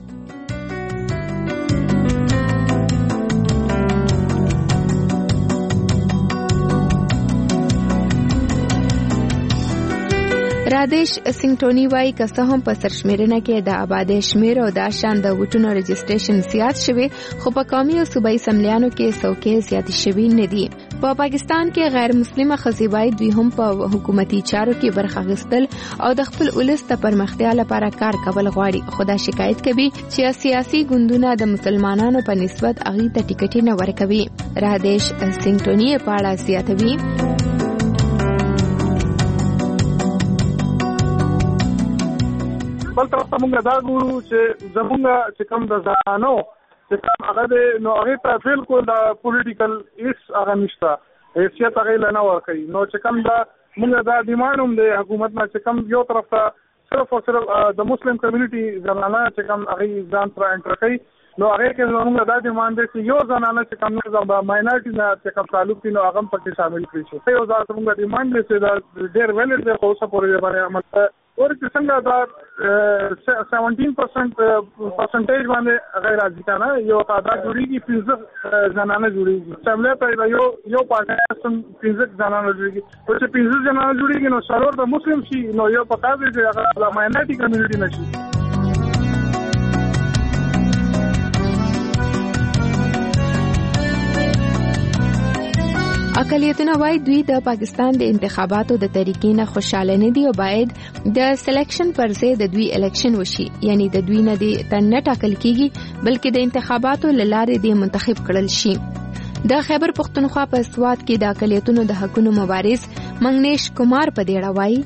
رادیش سنگټونی وايي که څه هم په سرشمیرنه کې د آبادی شمیر او د شان د ووټونو رجسټریشن زیات شوی خو په قومي او صوبایي اسمبلیانو کې څوکۍ زیات شوی نه دي. په پاکستان کې غیر مسلمه ښځې باید دوی هم په حکومتي چارو کې برخه اخیستل او د خپل ولس د پرمختیا لپاره کار کول غواړي خو دا شکایت کوي چې سیاسي ګوندونه د مسلمانانو په نسبت هغې ته ټیکټې نه ورکوي. رادیش سنگټونی په اړه زیاتوي بل طرف ته مونږ دا ګورو چې زمونږ چې کوم د زنانو چې کوم هغه دی نو هغې ته بالکل د پولیټیکل هېڅ هغه نشته حیثیت هغې له نه ورکوي نو چې کوم دا مونږ دا ډیمانډ هم دی حکومت نه چې کوم یو طرف ته صرف او صرف د مسلم کمیونټي زنانه چې کوم هغې ځان سره انټر کوي نو هغې کې زمونږ دا ډیمانډ دی چې یو زنانه چې کوم د ماینارټي نه چې کوم تعلق دي نو هغه هم پکې شامل کړي شي یو ځای زمونږ ډیمانډ دی چې دا ډېر ویلډ دی خو اوسه پورې باندې عمل اور چې څنګه دا سیونټین پرسنټ پرسنټیج باندې غیر راځي کنه یو تعداد جوړیږي پنځه زنانه جوړیږي اسمبلی ته یو یو پارټي پنځه زنانه جوړیږي او چې پنځه زنانه جوړیږي نو څلور د مسلم شي نو یو پکار دی چې هغه د ماینورټي کمیونټي نشي. اقلیتونه وایي دوی د پاکستان د انتخاباتو د طریقې نه خوشاله نه دي او باید د سلیکشن پر ځای د دوی الیکشن وشي یعنی د دوی نه د نه ټاکل کیږي بلکې د انتخاباتو له لارې د منتخب کړل شي. د خیبر پختونخوا په سوات کې د اقلیتونو د حقونو مبارز منګنیش کمار په دې اړه وایي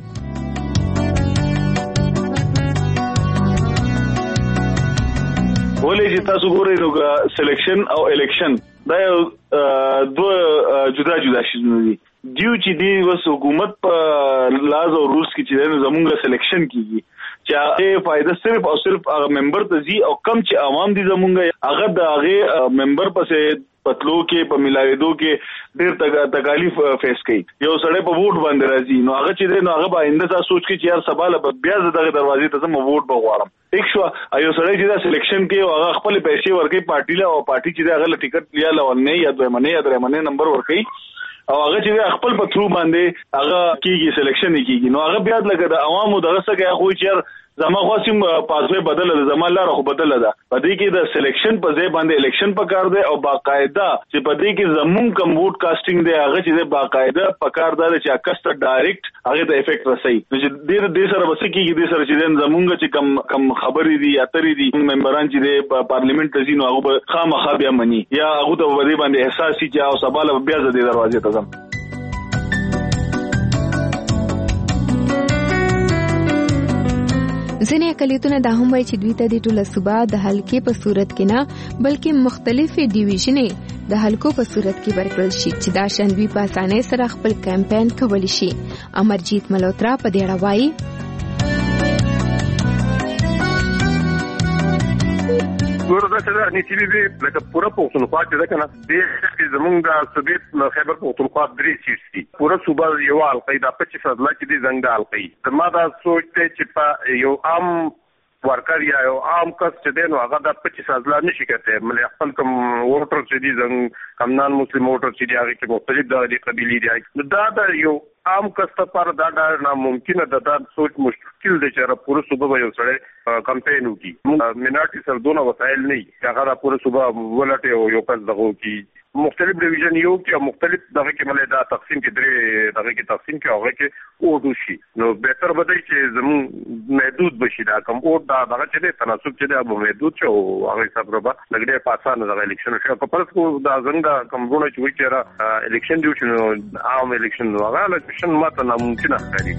ولې چې تاسو ګورئ نو سلیکشن او الیکشن دا یو دوه جدا جدا شیزونه دي دیو چې دی وس حکومت په لاز او روس کې چې زمونږه سلیکشن کیږي چې هغه فائدہ صرف او صرف هغه ممبر ته زی او کم چې عوام دي زمونږه هغه د هغه ممبر پسې پتلو کې په ملاویدو کې ډېر تکالیف فیس کوي یو سړی په ووټ باندې راځي نو هغه چې دی نو هغه به آینده سوچ کوي چې یار سبا له بیا دغه دروازې ته زما ووټ بغواړم یک شو ایو سړی چې دا سلیکشن کوي هغه خپل پیسې ورکوي پارټي له او پارټي چې هغه ټیکټ لیا لونه یا دوه منې یا درې منې نمبر ورکوي او هغه چې خپل په تھرو باندې هغه کیږي سلیکشن کیږي نو هغه بیا لکه د عوامو دغه څه کوي خو چې زما خاصم پاسوي بدل ده زما لار خو بدل ده پدې کې د سلیکشن په ځای باندې الیکشن پکار دی او باقاعده چې پدې کې زمون کم ووټ کاسټینګ دی هغه چې باقاعده پکار دی چې اکسټ ډایرکټ هغه د افیکټ رسي نو چې ډېر ډېر سره بس کېږي د سره چې زمونږ چې کم کم خبرې دي اترې دي ممبران چې د پارلیمنت ته ځینو هغه خامخا بیا مني یا هغه ته ودی باندې احساس چې او سباله بیا د دروازې ته ځم ځینې اقلیتونه دا هم وایي چې دوی ته د ټوله صوبه د حلقې په صورت کې نه بلکې مختلفې ډیویژنې د حلقو په صورت کې ورکړل شي چې دا شان دوی په اسانۍ سره خپل کمپاین کولی شي. امرجیت ملوترا په دې اړه وایي ګوره دا چې نیتی دی لکه پوره پښتونخوا چې ده که نه دې زمونږ د صوبې له خیبر پښتونخوا درې سیټس دي پوره صوبه یوه حلقه دا پچیس اضلاع چې دي زنګ د حلقه زما دا سوچ دی چې په یو عام ورکر یا یو عام کس چې دی نو هغه دا پچیس اضلاع نشي کتی ملې خپل کوم ووټر چې دي زنګ کم نان مسلم ووټر چې دي هغې کې مختلف دغه دي قبیلې دي نو دا د یو عام کس لپاره دا ډېر ناممکنه ده دا سوچ مشکل دی چې پوره صوبه به یو سړی کمپین وکړي موږ مناټي سره دونه وسایل نه وي چې هغه دا پوره صوبه ولټي او یو کس دغه وکړي مختلف ډیویژن یو کې مختلف دغه کې ملې دا تقسیم کې درې دغه کې تقسیم کې هغه کې اوټ وشي نو بهتر به دی چې زموږ محدود بشي دا کم اوټ دا دغه چې دی تناسب چې دی به محدود شي او هغه حساب به لږ ډېر په اسانه دغه الیکشن شي په پرس کو دا څنګه کم ګونه چې وایي چې الیکشن دی چې عام الیکشن هغه الیکشن ماته ناممکنه ښکاري.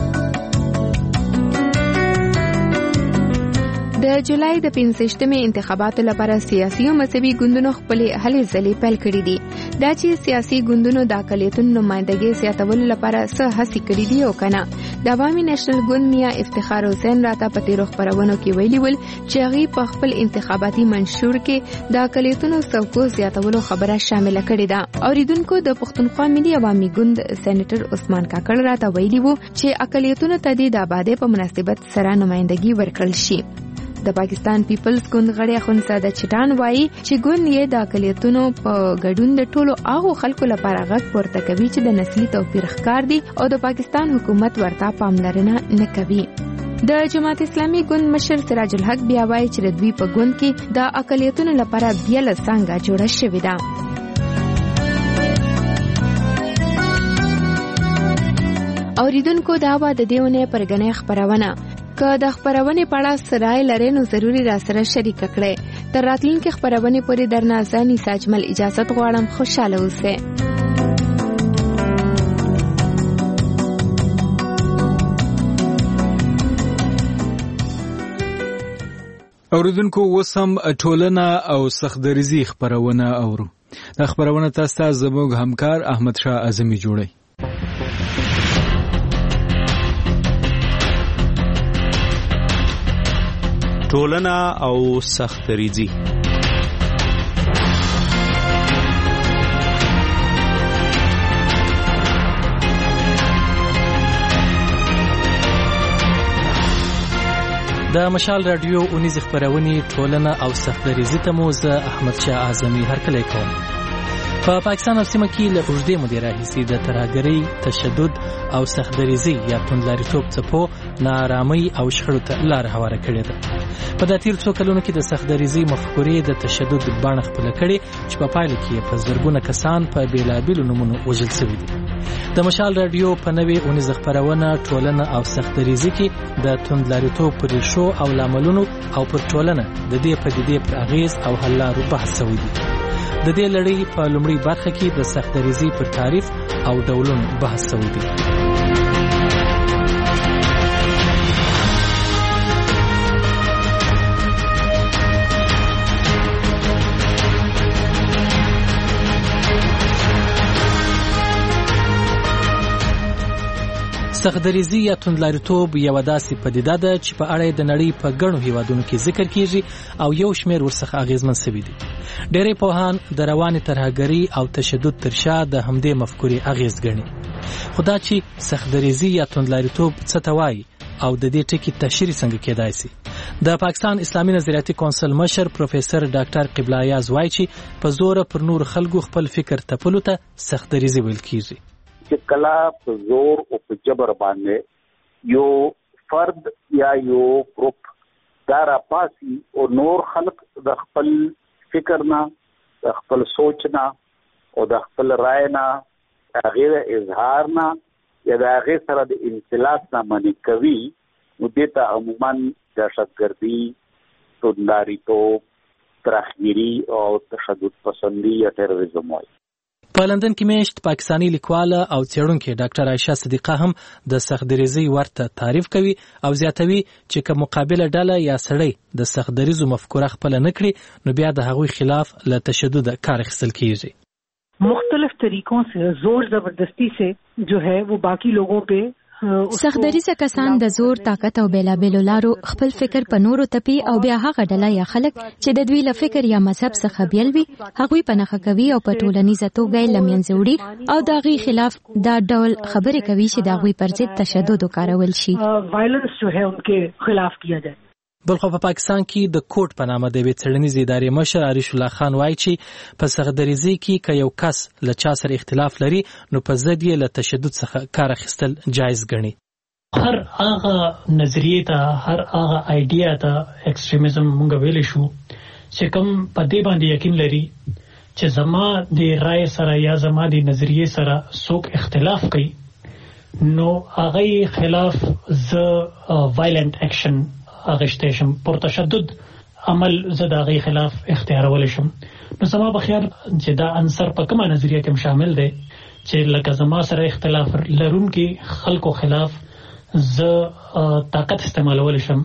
د جولای د پنځشتمې انتخاباتو لپاره سیاسي او مذهبي ګوندونو خپل هلې ځلې پیل کړې دي دا چې سیاسي ګوندونو د اقلیتونو نمائندګي زیاتولو لپاره څه هڅې کړې دي او کنه د عوامي نېشنل ګوند میا افتخار حسین راته په تیرو خبرونو کې ویلي ول چې هغه په خپل انتخاباتي منشور کې د اقلیتونو څوکو زیاتولو خبره شامل کړې ده. اوریدونکو د پښتونخوا ملي عوامي ګوند سېنیټر عثمان کاکړ راته ویلي وو چې اقلیتونو ته د آبادی په مناسبت سره نمائندګي ورکړل شي. د پاکستان پیپلز ګوند غړی اخوندزاده چټان وایي چې ګوند یې د اقلیتونو په ګډون د ټولو هغو خلکو لپاره غږ پورته کوي چې د نسلي توپیر ښکار دي او د پاکستان حکومت ورته پاملرنه نه کوي. د جماعت اسلامي ګوند مشر سراج الحق بیا وایي چې د دوی په ګوند کې د اقلیتونو لپاره بیله څانګه جوړه شوې ده. اوریدونکو دا و د دې اونۍ پرګنې خپرونه که د خبرونې په اړه سرای لري نو ضروري را سره شریک کړئ. تر راتلونکي خبرونې پورې درنه زه نیسا اجمل اجازت غواړم. خوشاله اوسئ. اوریدونکو اوس هم ټولنه او سختدریزي خبرونه اورو. دا خبرونه تاسو ته زموږ همکار احمد شاه اعظمي جوړي. ټولنه او سختدریزي د مشال رادیو اونیز خبرونه ټولنه او سختدریزي ته مو زه احمد شاه اعظمي هرکلی کوم. په پاکستان او سیمه کې له اوږدې مودې راهیسې د ترهګرۍ، تشدد او سختدریزي یا توندلاریتوب څپو ناارامۍ او شخړو ته لاره هواره کړې ده. په دا تیر څو کلونو کې د سختدریزي مفکورې د تشدد بڼه خپله کړې چې په پایله کې په زرګونه کسان په بېلابېلو نومونو وژل سوي دي. د مشال رادیو په نوې اونیزه خپرونه ټولنه او سختدریزي کې د توندلاریتوب پر ریښو او لاملونو او پر ټولنه د دې پدیدې پر اغیز او حل لارو بحث شوی دی. د دې لړۍ په لومړۍ برخه کې د سختدریزي پر تعریف او ډولونو بحث شوی دی. سختدریزي یا توندلاریتوب یوه داسې پدیده ده چې په اړه د نړۍ په ګڼو هیوادونو کې ذکر کیږي او یو شمېر ورڅخه اغیزمن شوي دي. ډېری پوهان د روانې ترهګرۍ او تشدد تر شا د همدې مفکورې اغیز ګڼي. خو دا چې سختدریزي یا توندلاریتوب څه ته وایي او د دې ټکي تشریح څنګه کېدای شي، د پاکستان اسلامي نظریاتي کونسل مشر پروفیسر ډاکټر قبله ایاز وایي چې په زوره پر نور خلکو خپل فکر تپلو ته سختدریزي ویل کیږي. چې کلا په زور او په جبر باندې یو فرد یا یو ګروپ دا راپاسي او نور خلق د خپل فکر نه، د خپل سوچ نه او د خپل رائے نه، غیر اظهار نه یا د هغې سره د انسلاس نه منع کوي، نو دې ته عموما دهشتګردي، توندلاریتوب، ترهګري او تشدد پسندي یا ټیرریزم وایي. په لندن کې میشت پاکستانی لیکواله او څېړونکې ډاکټر عایشه صدیقه هم د سختدریزۍ ورته تعریف کوي او زیاتوي چې که مقابله ډله یا سړی د سختدریزو مفکوره خپله نه کړي نو بیا د هغوی خلاف له تشدد کار اخیستل کیږي. مختلف طریقوں سے زور زبردستی سے جو ہے وہ باقی لوگوں پہ سختدریزه کسان د زور، طاقت او بیلابیلو لارو خپل فکر په نورو تپي او بیا هغه ډله یا خلک چې د دوی له فکر یا مذهب څخه بیل وي هغوی په نښه کوي او په ټولنیزه توګه یې له منځه وړي او د هغوی خلاف دا ډول خبرې کوي چې د هغوی پر ضد تشدد وکارول شي. وایلنس جو ہے ان کے خلاف کیا جائے. بلخو په پاکستان کې د کوټ په نامه د یوې څېړنیزې ادارې مشر عریش الله خان وایي چې په سختدریزۍ کې که یو کس له چا سره اختلاف لري نو په ضد یې له تشدد څخه کار اخیستل جایز ګڼي. هر هغه نظریې ته، هر هغه آیډیا ته ایکسټریمزم مونږ ویلی شو چې کوم په دې باندې یقین لري چې زما د رایې سره یا زما د نظریې سره څوک اختلاف کوي نو هغه خلاف زه وایلنٹ اکشن اغشته شم، پر تشدد عمل زه د هغې خلاف اختیارول شم. نو زما په خیال چې دا عنصر په کومه نظریه کې شامل دی چې لکه زما سره اختلاف لرونکي خلکو خلاف زه طاقت استعمالول شم،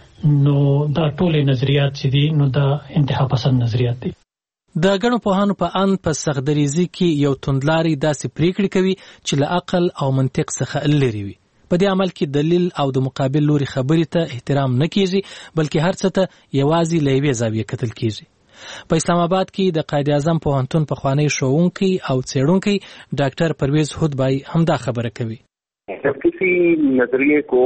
نو دا ټولې نظریات چې دي نو دا انتها پسند نظریات دي. د ګڼو پوهانو په اند په سختدریزۍ کې یو توندلاري داسې پریکړې کوي چې له عقل او منطق څخه لرې وي. په دې عمل کې دلیل او د مقابل لوري خبرې ته احترام نه کیږي بلکې هر څه ته یوازې له یوې زاویې کتل کیږي. په اسلام آباد کې د قائد اعظم پوهنتون پخوانی ښوونکی او څېړونکی ډاکټر پرویز هودبای همدا خبره کوي. جب کسی نظریے کو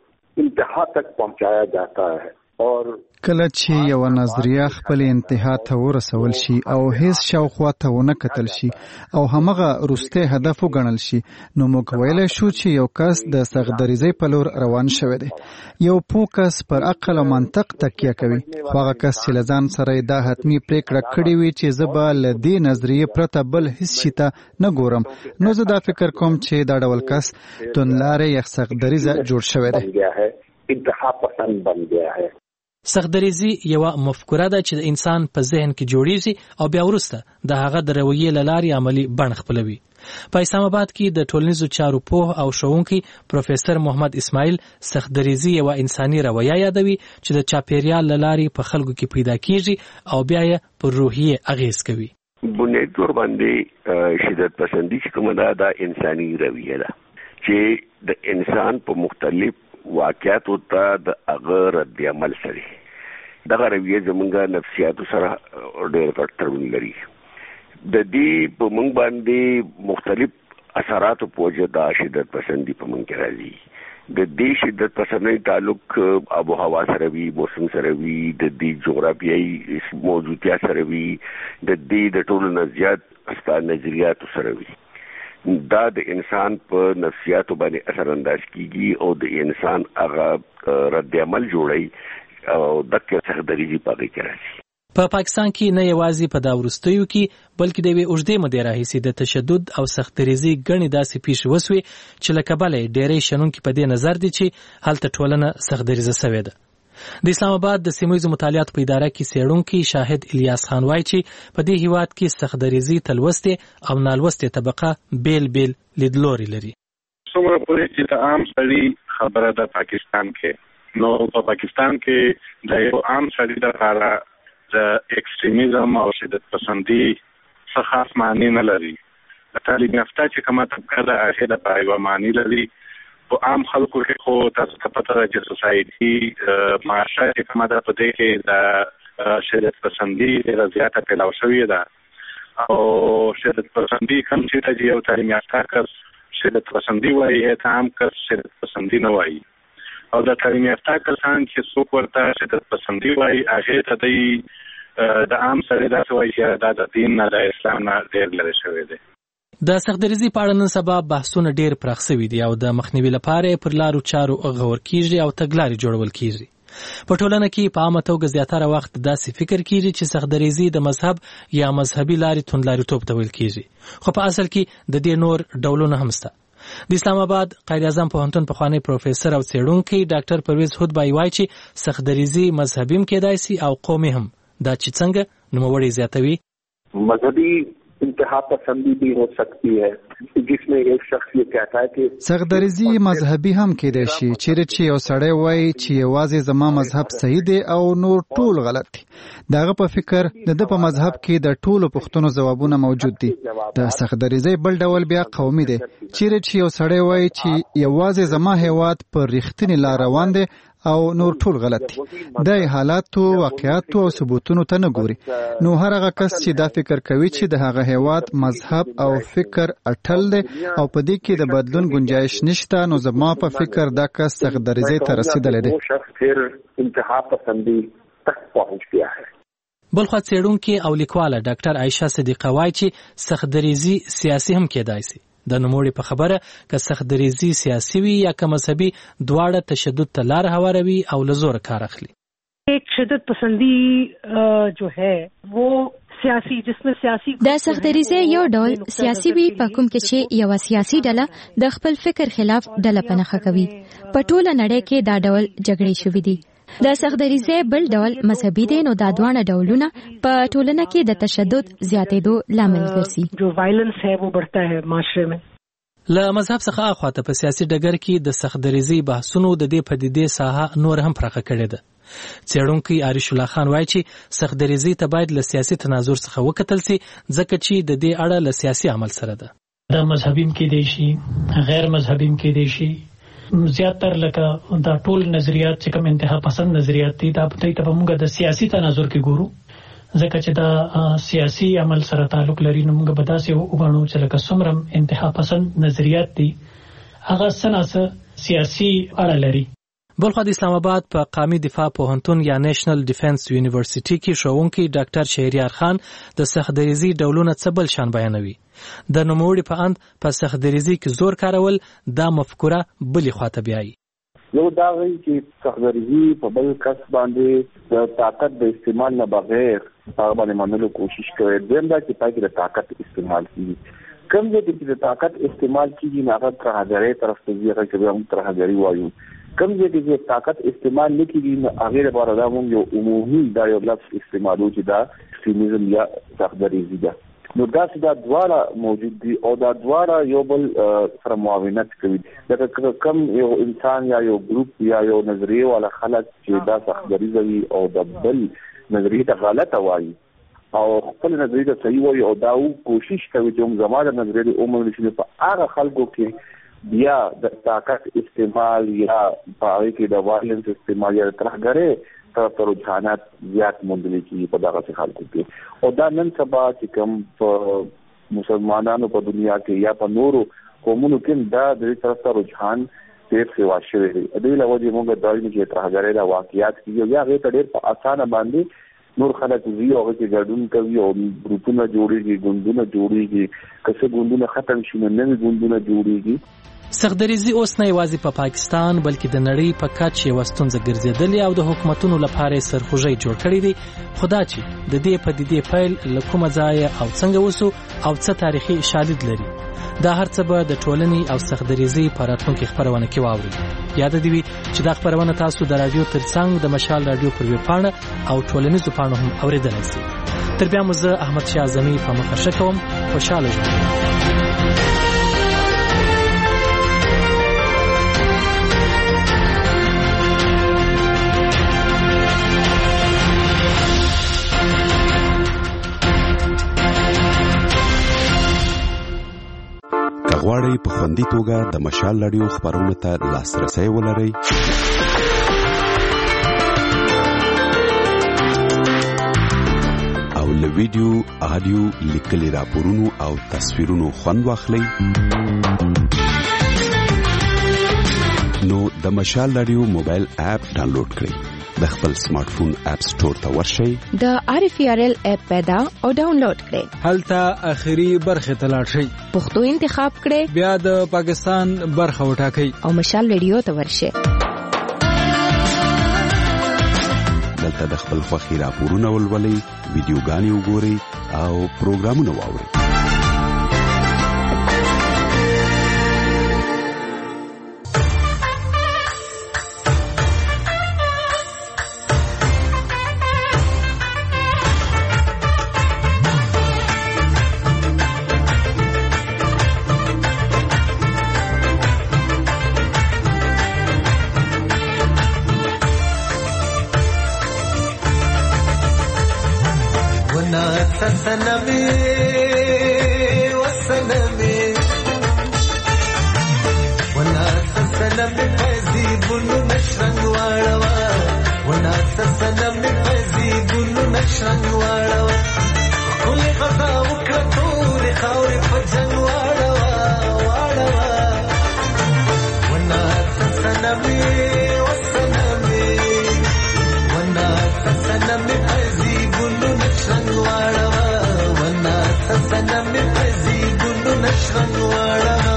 انتہا تک پہنچایا جاتا ہے اور کله چې یو نظریه خپل انتها ته ورسول شي او هیڅ شاوخوا ته ونه کتل شي او همغه وروستی هدف وګڼل شي نو موږ ویلی شو چې یو کس د سختدریزۍ په لور روان شوی دی. یو پوه کس پر عقل او منطق تکیه کوي، خو هغه کس چې له ځان سره دا حتمي پریکړه کړې وي چې زه به له دې نظریې پرته بل هیڅ شي ته نه ګورم نو زه دا فکر کوم چې دا ډول کس توندلاری یا سختدریزه جوړ شوی دی. انتها پسند بن گیا ہے. سختدریزي یوه مفکوره ده چې د انسان په ذهن کې جوړیږي او بیا وروسته د هغه د رویې له لارې عملي بڼه خپلوي. په اسلام آباد کې د ټولنیزو چارو پوه او ښوونکی پروفیسر محمد اسماعیل سختدریزي یوه انساني رویه یادوي چې د چاپیریال له لارې په خلکو کې پیدا کیږي او بیا یې پر روحیې اغیز کوي. بنیادي طور باندې شدت پسندي چې کومه ده دا انساني رویه ده چې د انسان په مختلف واقعاتو ته د هغه رد عمل سره دغه رویه زمونږ نفسیاتو سره ډېر غټ تړون لري. د دې په موږ باندې مختلف اثراتو په وجه د شدت پسندي په موږ کې راځي. د دې شدت پسندۍ تعلق آب و هوا سره وي، موسم سره وي، د دې جغرافیایي موجودیت سره وي، د دې د ټولو نه زیات استا نظریاتو سره وي. دا د انسان په نفسیاتو باندې اثر انداز کیږي او د انسان هغه رد عمل جوړي او دغه سختدریزي پاږي کوي. په پاکستان کې نه یوازې په دا وروستیو کې بلکې د یوې اوږدې مودې راهیسې د تشدد او سختدریزۍ ګڼې داسې پیښې وسوې چې له کبله یې ډېری شنونکي په دې نظر دي چې هلته ټولنه سختدریزه سوې ده. د اسلام آباد د سیمه ییزو مطالعاتو په اداره کې څېړونکی شاهد الیاس خان وایي چې په دې هیواد کې سختدریزي تلوستې او نالوستې طبقه بیل بیل لیدلوري لري. څومره پورې چې د عام سړي خبره ده پاکستان کې، نو په پاکستان کې د یو عام سړي لپاره د ایکستریمیزم او شدت پسندي څه خاص معنی نه لري. د تعلیم یافته چې کومه طبقه ده هغې لپاره یوه معنی لري. په عام خلکو کې خو تاسو ته پته ده چې سوسایټي معاشه چې کومه ده په دې کې د شدت پسندي ډېره زیاته پیلاو شوې ده او شدت پسندي کوم چې ته یو تعلیم یافته کس شدت پسندي وایي، هغه عام کس شدت پسندي نه وایي. او د تعلیم یافته کسان چې څوک ورته شدت پسندي وایي هغې ته دی د عام سړي داسې وایي چې دا د دین نه د اسلام نه ډېر لرې شوی دی. د سختدریزي په اړه نن سبا بحثونه ډېر پراخ شوي دي او د مخنیوي لپاره پر لارو چارو غور کیږي او تګلارې جوړول کیږي. په ټولنه کې په عامه توګه زیاتره وخت داسې فکر کیږي چې سختدریزي د مذهب یا مذهبي لارې توندلاریتوب ته ویل کیږي، خو په اصل کې د دې نور ډولونه هم شته. د اسلام آباد قائد اعظم پوهنتون پخوانی پروفیسور او څېړونکی ډاکټر پرویز هودبای وایي چې سختدریزي مذهبي هم کېدای سي او قومي هم. دا چې څنګه نوموړی زیاتوي. مذهبي انتہا پسندی بھی ہو سکتی ہے جس میں ایک شخص یہ کہتا ہے کہ سختدریزي مذهبي هم کېدای شي، چیرې چې یو سړی وایي چې یوازې زما مذهب صحیح دی او نور ټول غلط دي. دغه په فکر د ده په مذهب کې د ټولو پوښتنو ځوابونه موجود دي. د سختدریزي بل ډول بیا قومي دی، چیرې چې یو سړی وایي چې یوازې زما هیواد پر رښتینې لار روان دی او نور ټول غلط دي. د حالاتو واقعاتو او ثبوتونو ته نه ګوري. نو هر هغه کس چې دا فکر کوي چې د هغه هیواد مذهب او فکر اټل دی او په دې کې د بدلون گنجائش نشته، نو زما په فکر دا کس سختدریزي ته رسیدلی دی. بلخوا څېړونکي او لیکواله ډاکټر عایشه صدیقه وایي چې سختدریزي سیاسي هم کېدای سي. د نوموړي په خبره که سختدریزي سیاسي وي یا که مذهبي، دواړه تشدد ته لار هواروي او له زوره کار اخلي. ایک شدت پسندی جو ہے وہ سیاسی جس میں سیاسی د سختدریزي یو ډول سیاسي وي په کوم کې چې یو سیاسي ډله د خپل فکر خلاف ډله پنهخه کوي. په ټوله نړۍ کې دا ډول جګړې شوې دي. د سختدریزي بل ډول مذهبي دی، نو دا دواړه ډولونه په ټولنه کې د تشدد زیاتېدو لامل ګرځي. جو وایلنس ہے وہ بڑھتا ہے معاشرے میں. له مذهب څخه اخواته په سیاسي ډګر کې د سختدریزي بحثونو د دې پدیدې ساحه نور هم پراخه کړې ده. څېړونکی عارش الله خان وایي چې سختدریزي ته باید له سیاسي تناظر څخه وکتل سي، ځکه چې د دې اړه له سیاسي عمل سره ده. دا مذهبي کې دی شي، غیر مذهبي کې دی شي. زیاتر لکه دا ټول نظریات چې کوم انتها پسند نظریات دي دا په ته موږ د سیاسي تناظر کې ګورو، ځکه چې دا سیاسي عمل سره تعلق لري. نو موږ به داسې وګڼو چې لکه څومره انتها پسند نظریات دي هغه سناسه سیاسي اړه لري. بلخوا د اسلام آباد په قومي دفاع پوهنتون یا نېشنل ډیفنس یونیورسيټي کې ښوونکی ډاکټر شهریار خان د سختدریزي ډولونه څه بل شان بیانوي. د نوموړي په اند په سختدریزي کې زور کارول دا مفکوره بلې خواته بیایي. یو دا وایي چې سختدریزي په بل کس باندې د طاقت د استعمال نه بغیر هغه باندې منلو کوشش کوي. دویم دا چې پای کې د طاقت استعمال کیږي. کوم ځای کې د طاقت استعمال کیږي نه هغه ترهګرۍ طرف ته ځي، هغه چې هم ترهګرۍ وایو. کوم ځای کې چې طاقت استعمال نه کیږي نو هغې لپاره دا موږ یو عمومي دا یو لفظ استعمالو چې دا ایکستریمیزم یا سختدریزي ده. نو داسې دا دواړه موجود دي او دا دواړه یو بل سره معاونت کوي. لکه کوم یو انسان یا یو ګروپ یا یو نظریه والا خلک چې دا سختدریزه وي او د بل نظریه ته غلطه وایي او خپل نظریه ته صحیح وایي او دا کوشش کوي چې هم زما د نظریې عمومي شي په هغه خلکو کې بیا د طاقت استعمال یا باوی کې د وایلنس استعمال یا ترهګرۍ طرف ته رجحانات زیات موندل کېږي په دغسې خلکو کې. او دا نن سبا چې کوم په مسلمانانو په دنیا کې یا په نورو قومونو کې دا د دې طرف ته رجحان ډېر سیوا شوی دی. د دې له وجې موږ دا وایو چې ترهګرۍ دا واقعیات کېږي یا هغې ته ډېر په اسانه باندې نور خلک ځي او هغه کې ګډون کوي او ګروپونه جوړېږي، ګوندونه جوړېږي. که څه ګوندونه ختم شي نو نوي ګوندونه جوړېږي. سختدریزي اوس نه یوازې په پاکستان بلکې د نړۍ په کچه یوه ستونزه ګرځېدلې او د حکومتونو لپاره یې سرخوږی جوړ کړی دی. خو دا چې د دې پدیدې پیل له کومه ځایه او څنګه وسو او څه تاریخي شالید لري، دا هرڅه به د ټولنې او سختدریزۍ په راتلونکي خپرونه کې واورئ. یاد دې وي چې دا خپرونه تاسو د رادیو ترڅنګ د مشال رادیو پر ویبپاڼه او ټولنیزو پاڼو هم اورېدلی شئ. تر بیا مو زه احمد شاه اعظمي په مخه ښه کوم. خوشحاله ژوند. غواړئ په خوندي توګه د مشال رادیو خبرونو ته لاسرسی ولرئ او له ویډیو، آډیو، لیکلي راپورونو او تصویرونو خوند واخلئ نو د مشال رادیو موبایل اپ ډاونلوډ کړئ. د خپل سمارټ فون اپ سٹور ته ورشئ، د آر اف ار ال اپ پیدا او ډاونلوډ کړئ. هلته اخري برخه ته لاړ شئ، پښتو انتخاب کړئ، بیا د پاکستان برخه وټاکئ او مشال رادیو ته ورشئ. دلته د خپل خوښي راپورونه ولولئ، ویډیوګانې وګورئ او پروګرامونه واورئ. سنمي وسنمي ونا سنمي فزي بلو نشرن واړوا ونا سنمي فزي بلو نشرن واړوا كل غزا وکړو خاورې فجن واړوا واړوا ونا سنمي وسنمي ونا سنمي فزي بلو نشرن واړوا سنمي فزي بلو نشرن واړوا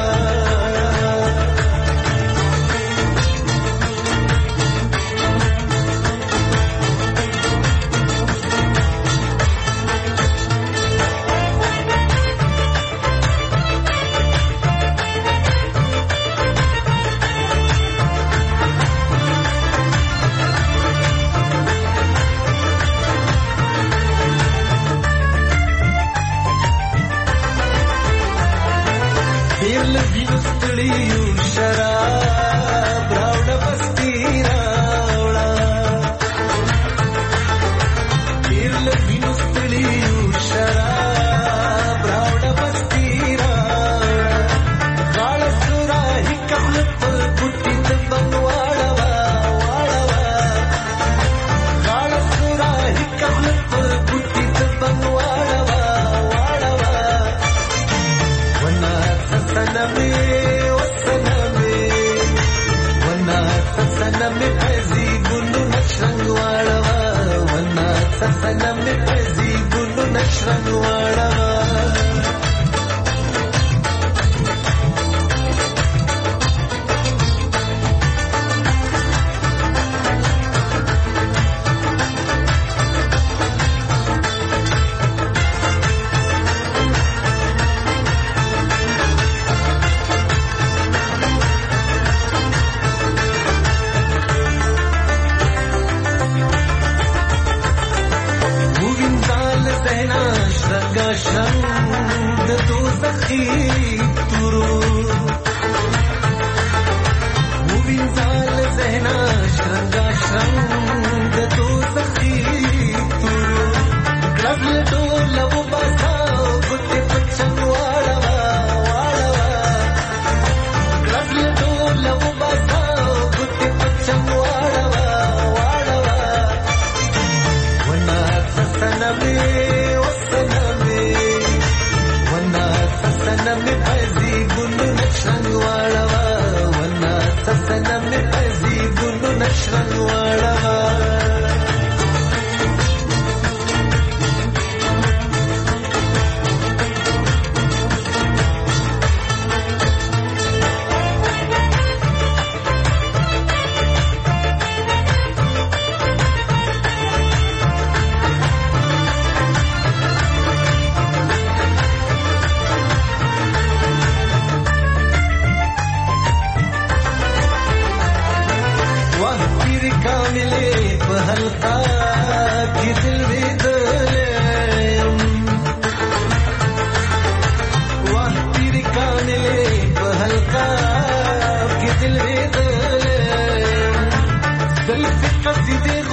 نقاب کې دل ویدل زلفې قصیدې